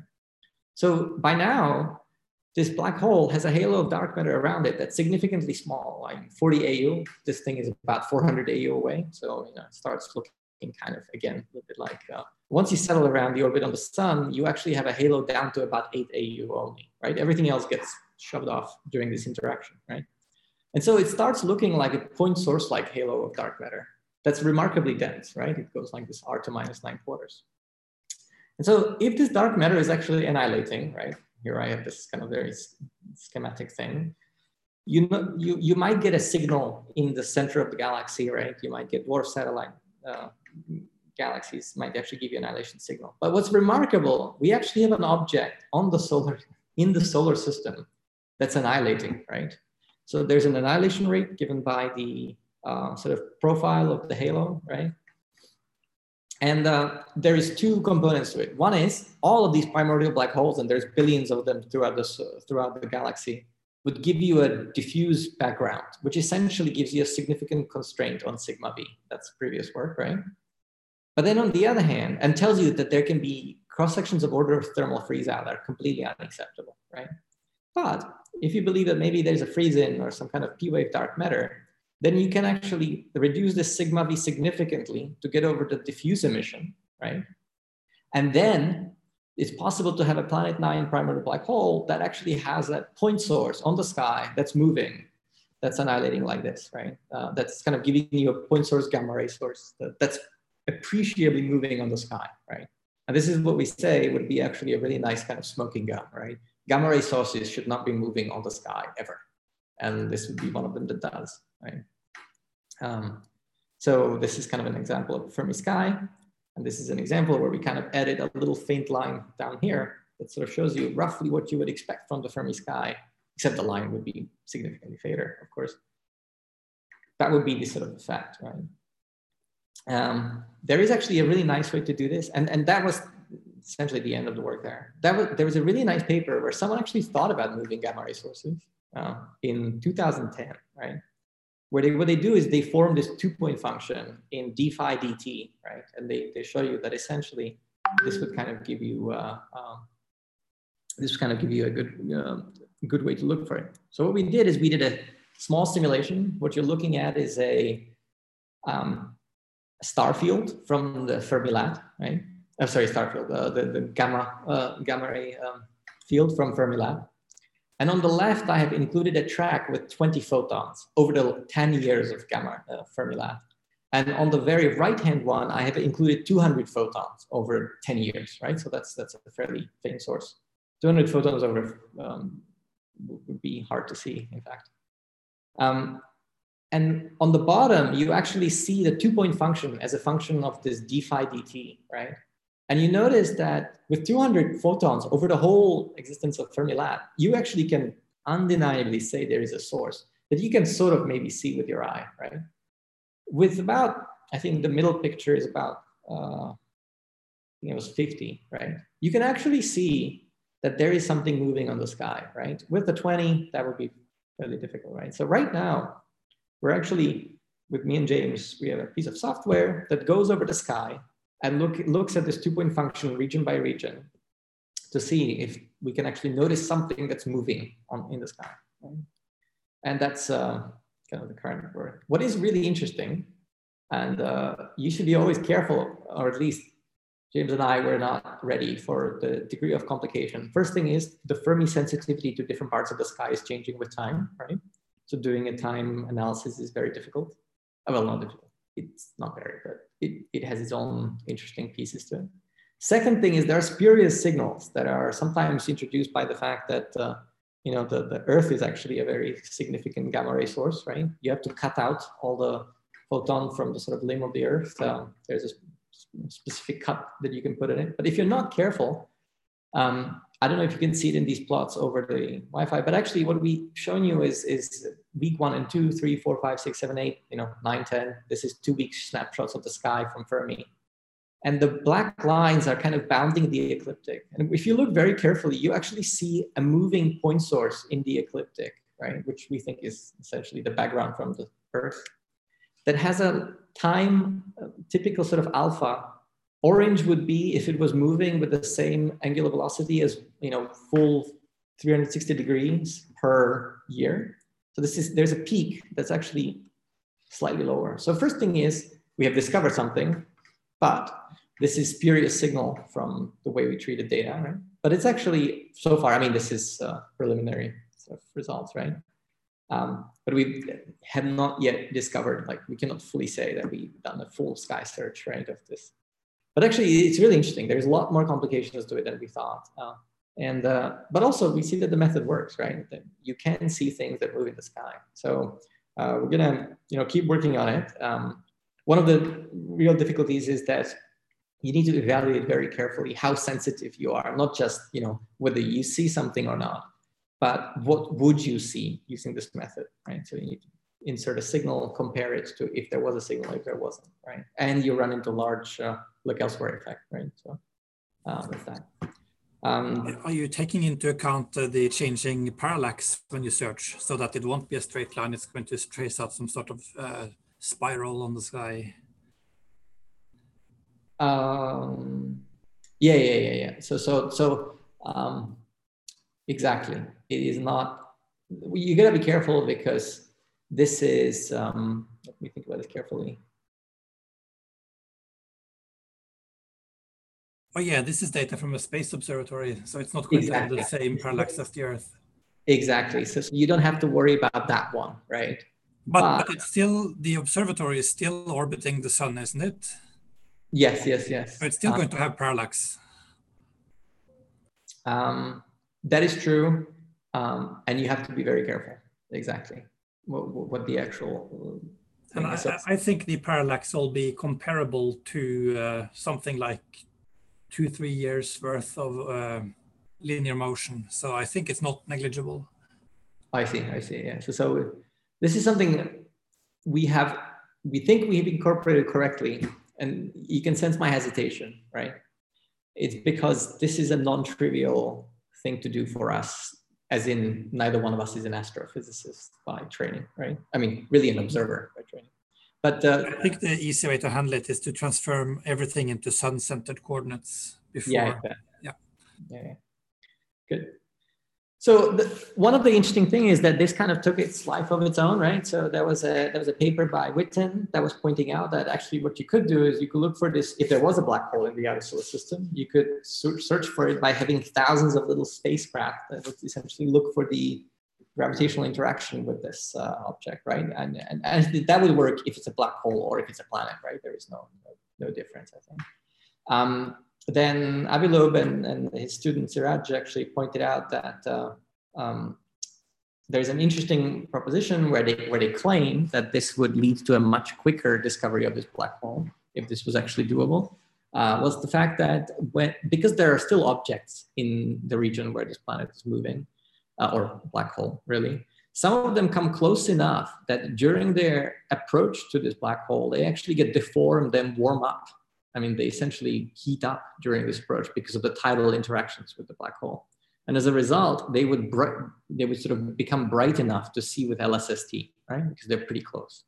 C: So by now, this black hole has a halo of dark matter around it that's significantly small, like forty A U. This thing is about four hundred A U away. So, you know, it starts looking kind of, again, a little bit like, uh, once you settle around the orbit on the sun, you actually have a halo down to about eight A U only, right? Everything else gets shoved off during this interaction, right? And so it starts looking like a point source-like halo of dark matter that's remarkably dense, right? It goes like this R to minus nine quarters. And so if this dark matter is actually annihilating, right? Here I have this kind of very schematic thing. You, know, you, you might get a signal in the center of the galaxy, right? You might get dwarf satellite uh, galaxies might actually give you an annihilation signal. But what's remarkable, we actually have an object on the solar, in the solar system that's annihilating, right? So there's an annihilation rate given by the uh, sort of profile of the halo, right? And uh, there is two components to it. One is all of these primordial black holes, and there's billions of them throughout, this, uh, throughout the galaxy, would give you a diffuse background, which essentially gives you a significant constraint on sigma B. That's previous work, right? But then on the other hand, and tells you that there can be cross-sections of order of thermal freeze-out that are completely unacceptable, right? But if you believe that maybe there's a freeze-in or some kind of P-wave dark matter, then you can actually reduce the sigma V significantly to get over the diffuse emission, right? And then it's possible to have a planet nine primordial black hole that actually has a point source on the sky that's moving, that's annihilating like this, right? Uh, that's kind of giving you a point source gamma ray source that, that's appreciably moving on the sky, right? And this is what we say would be actually a really nice kind of smoking gun, right? Gamma ray sources should not be moving on the sky ever. And this would be one of them that does, right? Um, so this is kind of an example of Fermi sky. And this is an example where we kind of added a little faint line down here that sort of shows you roughly what you would expect from the Fermi sky, except the line would be significantly fainter, of course. That would be the sort of effect, right? Um, there is actually a really nice way to do this. And, and that was essentially the end of the work there. That was, there was a really nice paper where someone actually thought about moving gamma ray sources uh, in two thousand ten, right? Where they, what they do is they form this two-point function in d phi dt, right? And they, they show you that essentially this would kind of give you, uh, um, this would kind of give you a good, uh, good way to look for it. So what we did is we did a small simulation. What you're looking at is a, um, a star field from the Fermilab, right? I'm sorry, star field, uh, the, the gamma, uh, gamma ray um, field from Fermilab. And on the left, I have included a track with twenty photons over the ten years of gamma uh, Fermilab. And on the very right-hand one, I have included two hundred photons over ten years, right? So that's, that's a fairly faint source. two hundred photons over um, would be hard to see, in fact. Um, and on the bottom, you actually see the two-point function as a function of this d phi dt, right? And you notice that with two hundred photons over the whole existence of Fermilab, you actually can undeniably say there is a source that you can sort of maybe see with your eye, right? With about, I think the middle picture is about, uh, I think it was fifty, right? You can actually see that there is something moving on the sky, right? With the twenty, that would be fairly difficult, right? So right now, we're actually, with me and James, we have a piece of software that goes over the sky and look, looks at this two-point function region by region to see if we can actually notice something that's moving on, in the sky. Right? and that's uh, kind of the current work. What is really interesting, and uh, you should be always careful, or at least James and I were not ready for the degree of complication. First thing is the Fermi sensitivity to different parts of the sky is changing with time, right? So doing a time analysis is very difficult. Well, not difficult, it's not very, but it, it has its own interesting pieces to it. Second thing is there are spurious signals that are sometimes introduced by the fact that uh, you know, the, the Earth is actually a very significant gamma ray source, right? You have to cut out all the photon from the sort of limb of the Earth. Um, there's a specific cut that you can put in it. But if you're not careful, um, I don't know if you can see it in these plots over the Wi-Fi, but actually what we've shown you is, is week one and two, three, four, five, six, seven, eight, you know, nine, ten. This is two week snapshots of the sky from Fermi. And the black lines are kind of bounding the ecliptic. And if you look very carefully, you actually see a moving point source in the ecliptic, right? Which we think is essentially the background from the Earth, that has a time, uh, typical sort of alpha. Orange would be if it was moving with the same angular velocity as, you know, full three hundred sixty degrees per year. So this is, there's a peak that's actually slightly lower. So first thing is we have discovered something, but this is spurious signal from the way we treated data, right? But it's actually, so far, I mean, this is uh, preliminary sort of results, right? Um, but we have not yet discovered, like, we cannot fully say that we've done a full sky search, right, of this. But actually, it's really interesting. There's a lot more complications to it than we thought. Uh, and, uh, but also, we see that the method works, right? That you can see things that move in the sky. So uh, we're gonna, you know, keep working on it. Um, one of the real difficulties is that you need to evaluate very carefully how sensitive you are, not just, you know, whether you see something or not, but what would you see using this method, right? So you need to insert a signal, compare it to if there was a signal, if there wasn't, right? And you run into large uh, look elsewhere effect, right? So uh, that's that. Um,
A: Are you taking into account uh, the changing parallax when you search so that it won't be a straight line, it's going to trace out some sort of uh, spiral on the sky?
C: Um, yeah, yeah, yeah, yeah. So, so, so, um, exactly. It is not, you gotta be careful because this is, um, let me think about this carefully.
A: Oh yeah, this is data from a space observatory, so it's not going exactly. to have the same parallax as the Earth.
C: Exactly, so, so you don't have to worry about that one, right?
A: But, but, but it's still, the observatory is still orbiting the sun, isn't it?
C: Yes, yes, yes.
A: So it's still
C: um,
A: going to have parallax.
C: Um, that is true, um, and you have to be very careful, exactly, what, what the actual thing
A: and
C: is.
A: I, I think the parallax will be comparable to uh, something like two, three years worth of uh, linear motion. So I think it's not negligible.
C: I see, I see, yeah. So, so this is something we have, we think we have incorporated correctly, and you can sense my hesitation, right? It's because this is a non-trivial thing to do for us, as in neither one of us is an astrophysicist by training, right? I mean, really an observer by training. But uh,
A: I think the easy way to handle it is to transform everything into sun-centered coordinates before.
C: Yeah, exactly.
A: yeah.
C: yeah, yeah. Good. So the, one of the interesting things is that this kind of took its life of its own, right? So there was a there was a paper by Witten that was pointing out that actually what you could do is you could look for this, if there was a black hole in the outer solar system, you could search for it by having thousands of little spacecraft that would essentially look for the gravitational interaction with this uh, object, right? And, and and that would work if it's a black hole or if it's a planet, right? There is no no, no difference, I think. Um, Then Avi Loeb and, and his student Siraj actually pointed out that uh, um, there's an interesting proposition where they where they claim that this would lead to a much quicker discovery of this black hole, if this was actually doable. Uh, was the fact that when because there are still objects in the region where this planet is moving, uh, or black hole really, some of them come close enough that during their approach to this black hole, they actually get deformed and warm up. I mean, they essentially heat up during this approach because of the tidal interactions with the black hole. And as a result, they would, they would sort of become bright enough to see with L S S T, right? Because they're pretty close.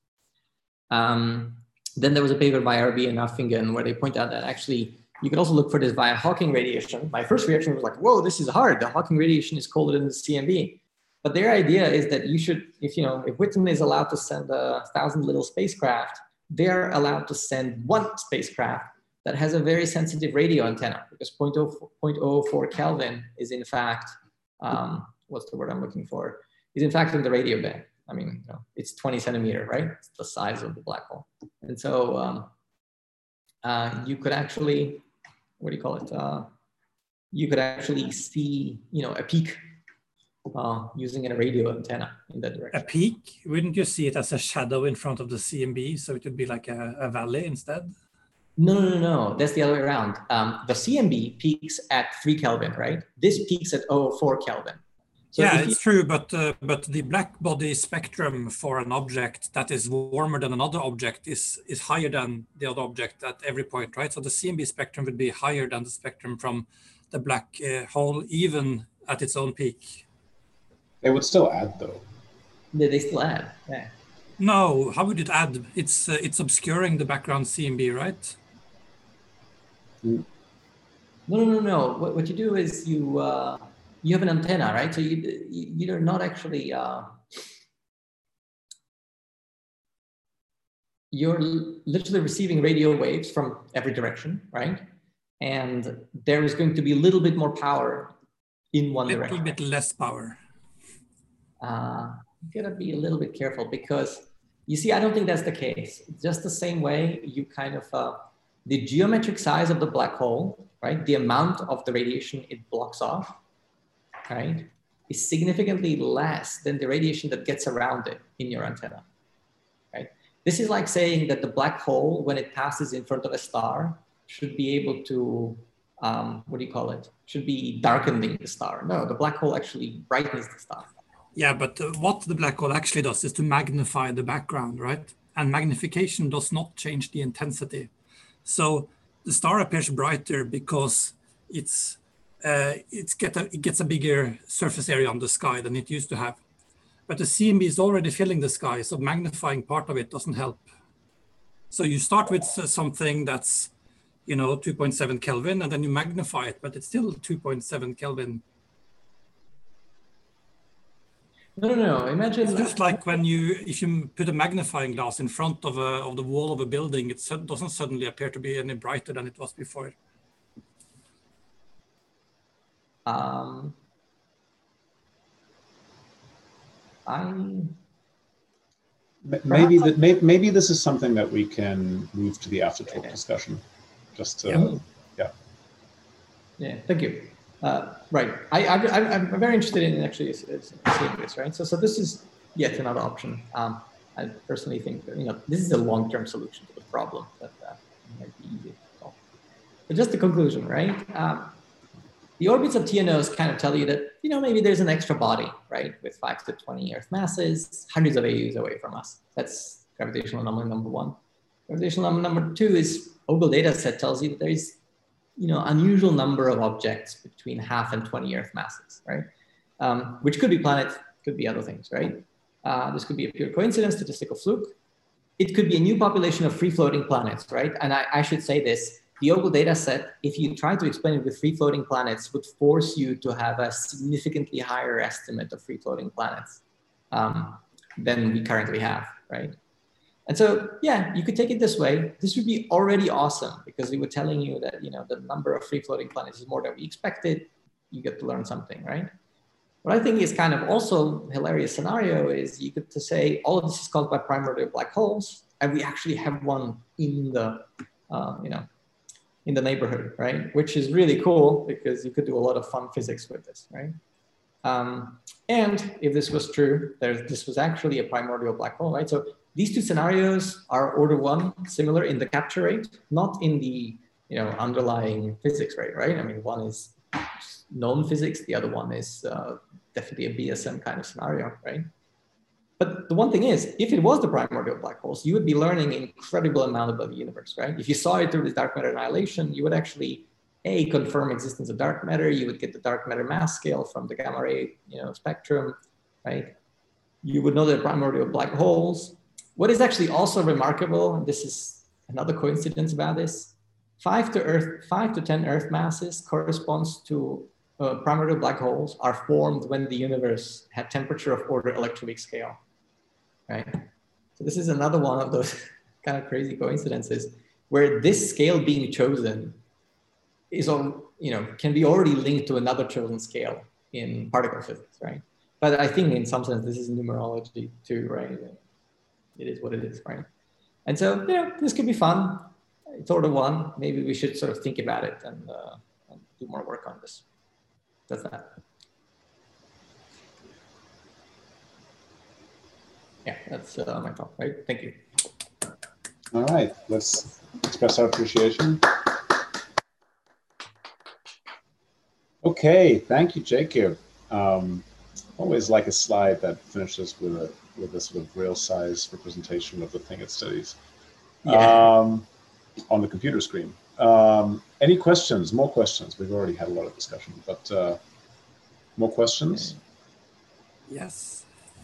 C: Um, then there was a paper by R B and Affingen where they point out that actually you could also look for this via Hawking radiation. My first reaction was like, whoa, this is hard. The Hawking radiation is colder than the C M B. But their idea is that you should, if you know, if Witten is allowed to send a thousand little spacecraft, they're allowed to send one spacecraft that has a very sensitive radio antenna, because zero point zero four Kelvin is in fact, um, what's the word I'm looking for? Is in fact in the radio band. I mean, you know, it's twenty centimeter, right? It's the size of the black hole. And so um, uh, you could actually, what do you call it? Uh, you could actually see, you know, a peak uh, using a radio antenna in that direction.
A: A peak? Wouldn't you see it as a shadow in front of the C M B? So it would be like a, a valley instead?
C: No, no, no, no, that's the other way around. Um, the C M B peaks at three Kelvin, right? This peaks at zero point zero four Kelvin. So
A: yeah,
C: you,
A: it's true, but uh, but the black body spectrum for an object that is warmer than another object is is higher than the other object at every point, right? So the C M B spectrum would be higher than the spectrum from the black uh, hole, even at its own peak.
B: They would still add, though.
C: They, they still add, yeah.
A: No, how would it add? It's uh, it's obscuring the background C M B, right?
C: No, no, no, no. What, what you do is you uh, you have an antenna, right? So you, you you're not actually uh, you're literally receiving radio waves from every direction, right? And there is going to be a little bit more power in one direction.
A: A little bit less power.
C: Uh, you gotta be a little bit careful, because you see, I don't think that's the case. Just the same way you kind of uh, the geometric size of the black hole, right? The amount of the radiation it blocks off, right, is significantly less than the radiation that gets around it in your antenna, right? This is like saying that the black hole, when it passes in front of a star, should be able to, um, what do you call it? Should be darkening the star. No, the black hole actually brightens the star.
A: Yeah, but uh, what the black hole actually does is to magnify the background, right? And magnification does not change the intensity. So the star appears brighter because it's uh, it's get a, it gets a bigger surface area on the sky than it used to have. But the C M B is already filling the sky, so magnifying part of it doesn't help. So you start with something that's, you know, two point seven Kelvin, and then you magnify it, but it's still two point seven Kelvin.
C: No, no, no. Imagine
A: it's just like when you, if you put a magnifying glass in front of a of the wall of a building, it doesn't suddenly appear to be any brighter than it was before.
C: Um, I
B: maybe that maybe, maybe this is something that we can move to the after talk discussion. Just to,
C: yeah.
B: yeah.
C: Yeah. Thank you. Uh, right. I, I, I'm very interested in actually seeing this, right? So, so this is yet another option. Um, I personally think that, you know, this is a long-term solution to the problem that uh, might be easy to solve. But just the conclusion, right? Um, the orbits of T N Os kind of tell you that, you know, maybe there's an extra body, right, with five to twenty Earth masses, hundreds of A Us away from us. That's gravitational anomaly number one. Gravitational anomaly number two is Ogle data set tells you that there is, you know, unusual number of objects between half and twenty Earth masses, right? Um, which could be planets, could be other things, right? Uh, this could be a pure coincidence, statistical fluke. It could be a new population of free-floating planets, right? And I, I should say this, the Ogle data set, if you try to explain it with free-floating planets, would force you to have a significantly higher estimate of free-floating planets um, than we currently have, right? And so, yeah, you could take it this way. This would be already awesome, because we were telling you that, you know, the number of free-floating planets is more than we expected. You get to learn something, right? What I think is kind of also a hilarious scenario is you get to say all of this is caused by primordial black holes, and we actually have one in the, uh, you know, in the neighborhood, right? Which is really cool, because you could do a lot of fun physics with this, right? Um, and if this was true, there, this was actually a primordial black hole, right? So these two scenarios are order one, similar in the capture rate, not in the, you know, underlying physics rate, right? I mean, one is known physics, the other one is uh, definitely a B S M kind of scenario, right? But the one thing is, if it was the primordial black holes, you would be learning an incredible amount about the universe, right? If you saw it through this dark matter annihilation, you would actually, A, confirm existence of dark matter. You would get the dark matter mass scale from the gamma ray, you know, spectrum, right? You would know the primordial black holes. What is actually also remarkable, and this is another coincidence about this, five to Earth, five to ten Earth masses corresponds to uh, primordial black holes are formed when the universe had temperature of order electroweak scale, right? So this is another one of those kind of crazy coincidences where this scale being chosen is on, you know, can be already linked to another chosen scale in particle physics, right? But I think in some sense, this is numerology too, right? It is what it is, right? And so, yeah, this could be fun. It's order one. Maybe we should sort of think about it and, uh, and do more work on this. That's that. Yeah, that's uh, my talk, right? Thank you.
B: All right, let's express our appreciation. Okay, thank you, Jacob. Um, always like a slide that finishes with a with a sort of real size representation of the thing it studies.
C: Yeah.
B: Um, on the computer screen. Um, any questions? More questions? We've already had a lot of discussion, but uh, more questions?
A: Yes.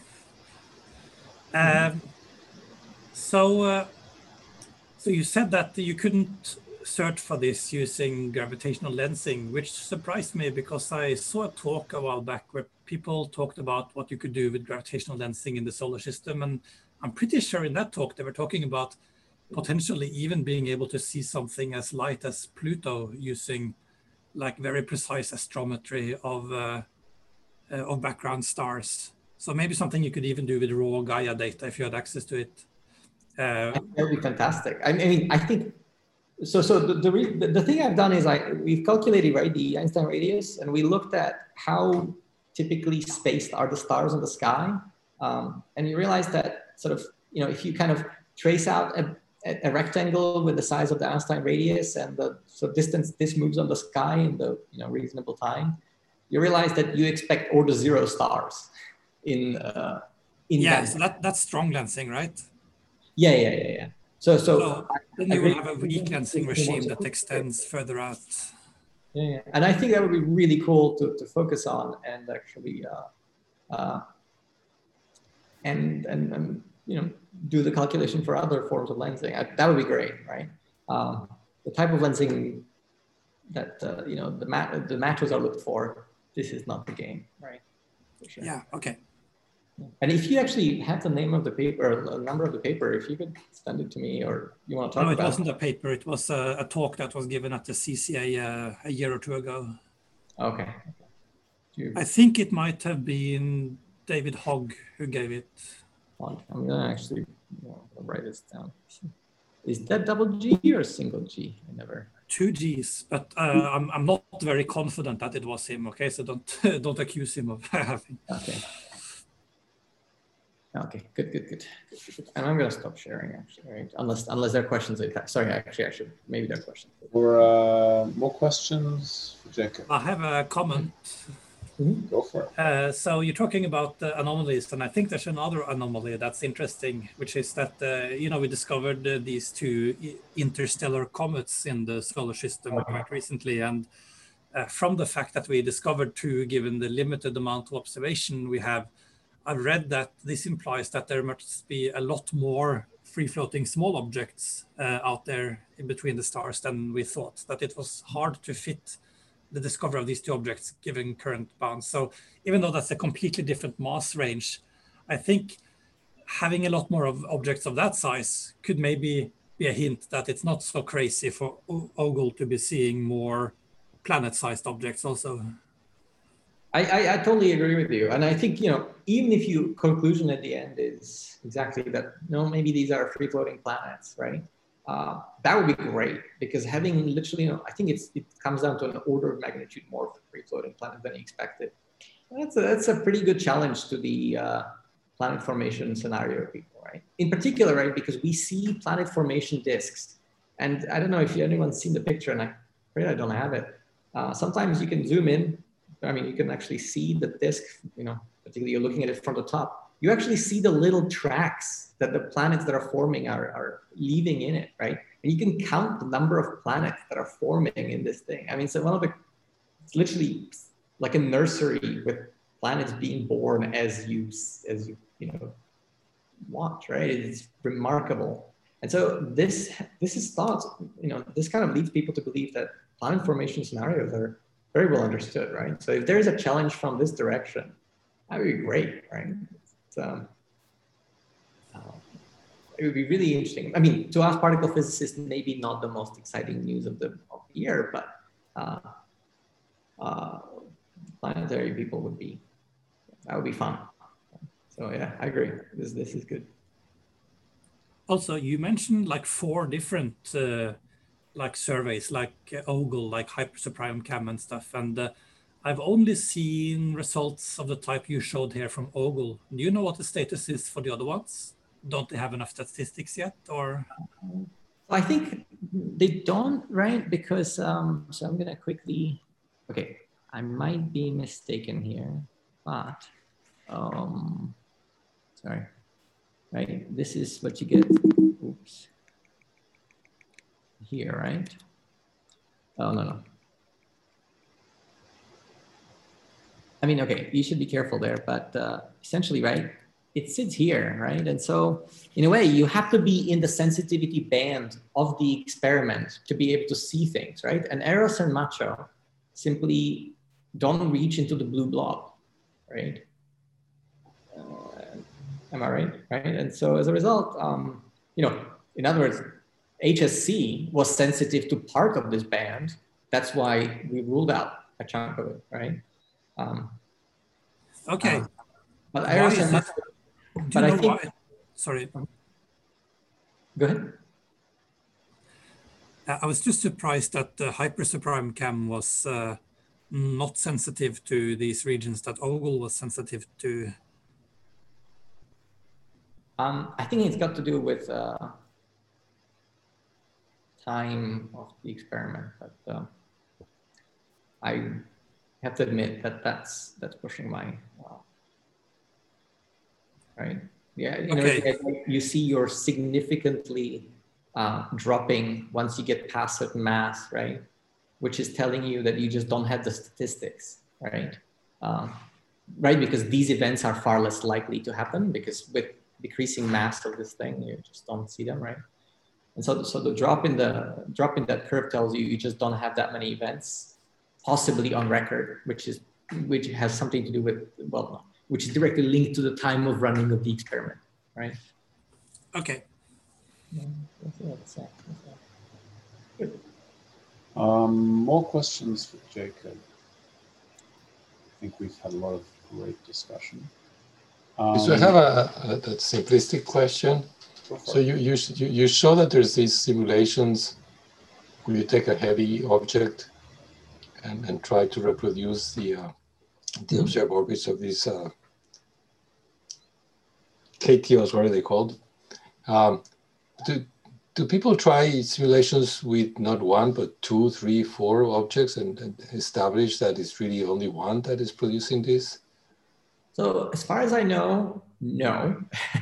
A: Um, so, uh, so you said that you couldn't search for this using gravitational lensing, which surprised me because I saw a talk a while back where people talked about what you could do with gravitational lensing in the solar system. And I'm pretty sure in that talk, they were talking about potentially even being able to see something as light as Pluto using like very precise astrometry of, uh, uh, of background stars. So maybe something you could even do with raw Gaia data if you had access to it. Uh,
C: That would be fantastic. I mean, I think, so So the the, re, the the thing I've done is I we've calculated, right, the Einstein radius, and we looked at how typically spaced are the stars in the sky, um, and you realize that sort of, you know, if you kind of trace out a, a rectangle with the size of the Einstein radius and the so distance this moves on the sky in the, you know, reasonable time, you realize that you expect order zero stars in uh, in
A: yeah,
C: that.
A: so that that's strong lensing, right?
C: Yeah, yeah, yeah, yeah. So, so,
A: so then you will have a weak lensing regime that extends further out.
C: Yeah, yeah, and I think that would be really cool to, to focus on and actually, uh, uh, and, and and you know, do the calculation for other forms of lensing. I, that would be great, right? Um, the type of lensing that uh, you know the mat the matches are looked for. This is not the game, right? For sure.
A: Yeah. Okay.
C: And if you actually have the name of the paper, or the number of the paper, if you could send it to me, or you want to talk
A: no, it
C: about.
A: wasn't a paper. It was a, a talk that was given at the C C A uh, a year or two ago.
C: Okay. You,
A: I think it might have been David Hogg who gave it.
C: I'm gonna actually you know, write this down. Is that double G or single G? I never.
A: Two G's, but uh, I'm I'm not very confident that it was him. Okay, so don't don't accuse him of having.
C: Okay. Okay. Good. Good. Good. Good, good. And I'm gonna stop sharing actually, right? Unless unless there are questions. Sorry, actually, I should. Maybe there are questions.
B: Or uh, more questions for Jacob?
A: I have a comment.
C: Mm-hmm.
B: Go for it.
A: Uh, so you're talking about uh, anomalies, and I think there's another anomaly that's interesting, which is that uh, you know we discovered uh, these two interstellar comets in the solar system
C: Okay.
A: quite recently, and uh, from the fact that we discovered two, given the limited amount of observation we have, I've read that this implies that there must be a lot more free-floating small objects uh, out there in between the stars than we thought. That it was hard to fit the discovery of these two objects given current bounds. So even though that's a completely different mass range, I think having a lot more of objects of that size could maybe be a hint that it's not so crazy for Ogle to be seeing more planet-sized objects also.
C: I, I, I totally agree with you. And I think, you know, even if your conclusion at the end is exactly that, no, maybe these are free-floating planets, right? Uh, that would be great, because having literally, you know, I think it's it comes down to an order of magnitude more of a free-floating planet than you expected. That's a, that's a pretty good challenge to the uh, planet formation scenario people, right? In particular, right, because we see planet formation disks. And I don't know if anyone's seen the picture, and I'm afraid I don't have it. Uh, sometimes you can zoom in. I mean, you can actually see the disk, you know, particularly you're looking at it from the top. You actually see the little tracks that the planets that are forming are, are leaving in it, right? And you can count the number of planets that are forming in this thing. I mean, so one of the, it's literally like a nursery with planets being born as you, as you, you know, want, right? It's remarkable. And so this, this is thought, you know, this kind of leads people to believe that planet formation scenarios are very well understood, right? So if there is a challenge from this direction, that would be great, right? So, uh, it would be really interesting. I mean, to us particle physicists, maybe not the most exciting news of the, of the year, but uh, uh, planetary people would be, that would be fun. So yeah, I agree. This, this is good.
A: Also, you mentioned like four different uh, like surveys, like uh, OGLE, like HyperSuPrime and stuff. And uh, I've only seen results of the type you showed here from OGLE. Do you know what the status is for the other ones? Don't they have enough statistics yet, or?
C: I think they don't, right? Because, um, so I'm gonna quickly, okay, I might be mistaken here, but, um, sorry, right? This is what you get, oops, here, right? Oh, no, no. I mean, okay, you should be careful there, but uh, essentially, right? It sits here, right? And so in a way, you have to be in the sensitivity band of the experiment to be able to see things, right? And Eros and Macho simply don't reach into the blue blob, right? Uh, am I right? Right? And so as a result, um, you know, in other words, H S C was sensitive to part of this band. That's why we ruled out a chunk of it, right? Um,
A: okay.
C: Um, but
A: Why
C: Eros
A: is
C: and
A: it-
C: Macho,
A: Do you
C: but I
A: know
C: think,
A: why? Sorry.
C: go ahead.
A: Uh, I was just surprised that the HyperSuPrime cam was uh, not sensitive to these regions that OGLE was sensitive to.
C: Um, I think it's got to do with uh, time of the experiment, but uh, I have to admit that that's that's pushing my uh, right. Yeah, you know,
A: Okay.
C: you see you're significantly uh, dropping once you get past certain mass, right? Which is telling you that you just don't have the statistics, right? Um, right, because these events are far less likely to happen because with decreasing mass of this thing, you just don't see them, right? And so, so the drop in the drop in that curve tells you you just don't have that many events, possibly on record, which is which has something to do with, well, no, which is directly linked to the time of running of the experiment, right?
A: Okay.
B: Um, more questions for Jacob. I think we've had a lot of great discussion. Um,
D: So I have a, a, a simplistic question. So you, you, you, you show that there's these simulations where you take a heavy object and, and try to reproduce the, uh, the observed orbits of these uh, K T Os, what are they called? Um, do, do people try simulations with not one, but two, three, four objects and, and establish that it's really only one that is producing this?
C: So as far as I know, no.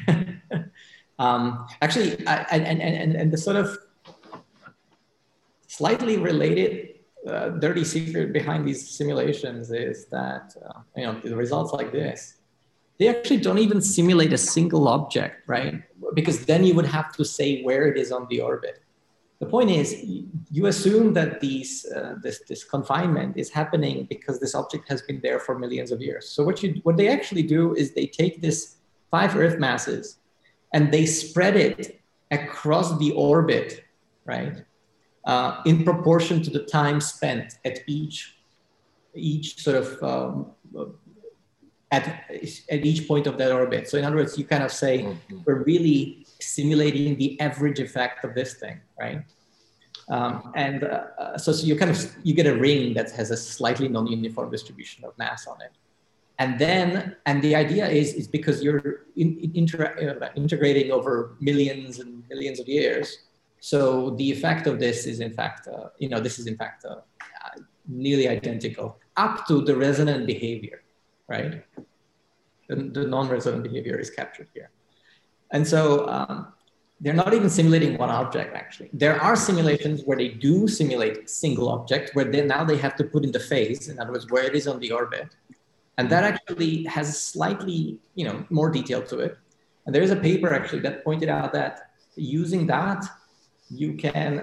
C: um, actually, I, and, and, and the sort of slightly related uh, dirty secret behind these simulations is that, uh, you know, the results like this, they actually don't even simulate a single object, right? Because then you would have to say where it is on the orbit. The point is, you assume that these, uh, this, this confinement is happening because this object has been there for millions of years. So what, you, what they actually do is they take this five Earth masses and they spread it across the orbit, right? Uh, in proportion to the time spent at each, each sort of, um, at, at each point of that orbit. So in other words, you kind of say, mm-hmm. we're really simulating the average effect of this thing, right? Um, and uh, so, so you kind of, you get a ring that has a slightly non-uniform distribution of mass on it. And then, and the idea is, is because you're in, in inter, uh, integrating over millions and millions of years. So the effect of this is in fact, uh, you know, this is in fact uh, nearly identical up to the resonant behavior, right? The, the non-resonant behavior is captured here. And so um, they're not even simulating one object, actually. There are simulations where they do simulate single object, where they, now they have to put in the phase, in other words, where it is on the orbit. And that actually has slightly, you know, more detail to it. And there is a paper actually that pointed out that using that, you can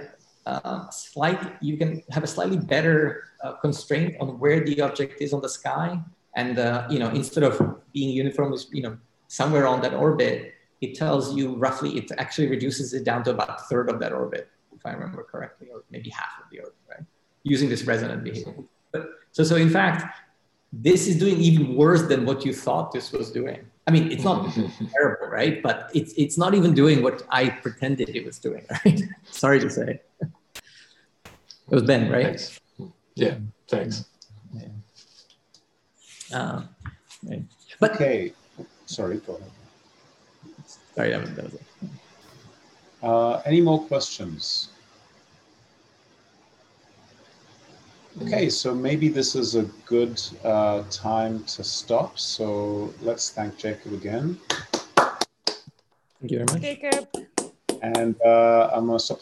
C: uh, slight, you can have a slightly better uh, constraint on where the object is on the sky. And, uh, you know, instead of being uniformly, you know, somewhere on that orbit, it tells you roughly, it actually reduces it down to about a third of that orbit, if I remember correctly, or maybe half of the orbit, right? Using this resonant behavior. But so, so in fact, this is doing even worse than what you thought this was doing. I mean, it's not terrible, right? But it's it's not even doing what I pretended it was doing, right? Sorry to say. It was Ben, right?
D: Thanks. Yeah, thanks.
C: Yeah. Uh, right. But
B: Okay, sorry, go ahead.
C: sorry, that was, that was it.
B: Uh, any more questions? Okay, so maybe this is a good uh, time to stop. So let's thank Jacob again.
C: Thank you very much.
F: Jacob.
B: And uh, I'm going to stop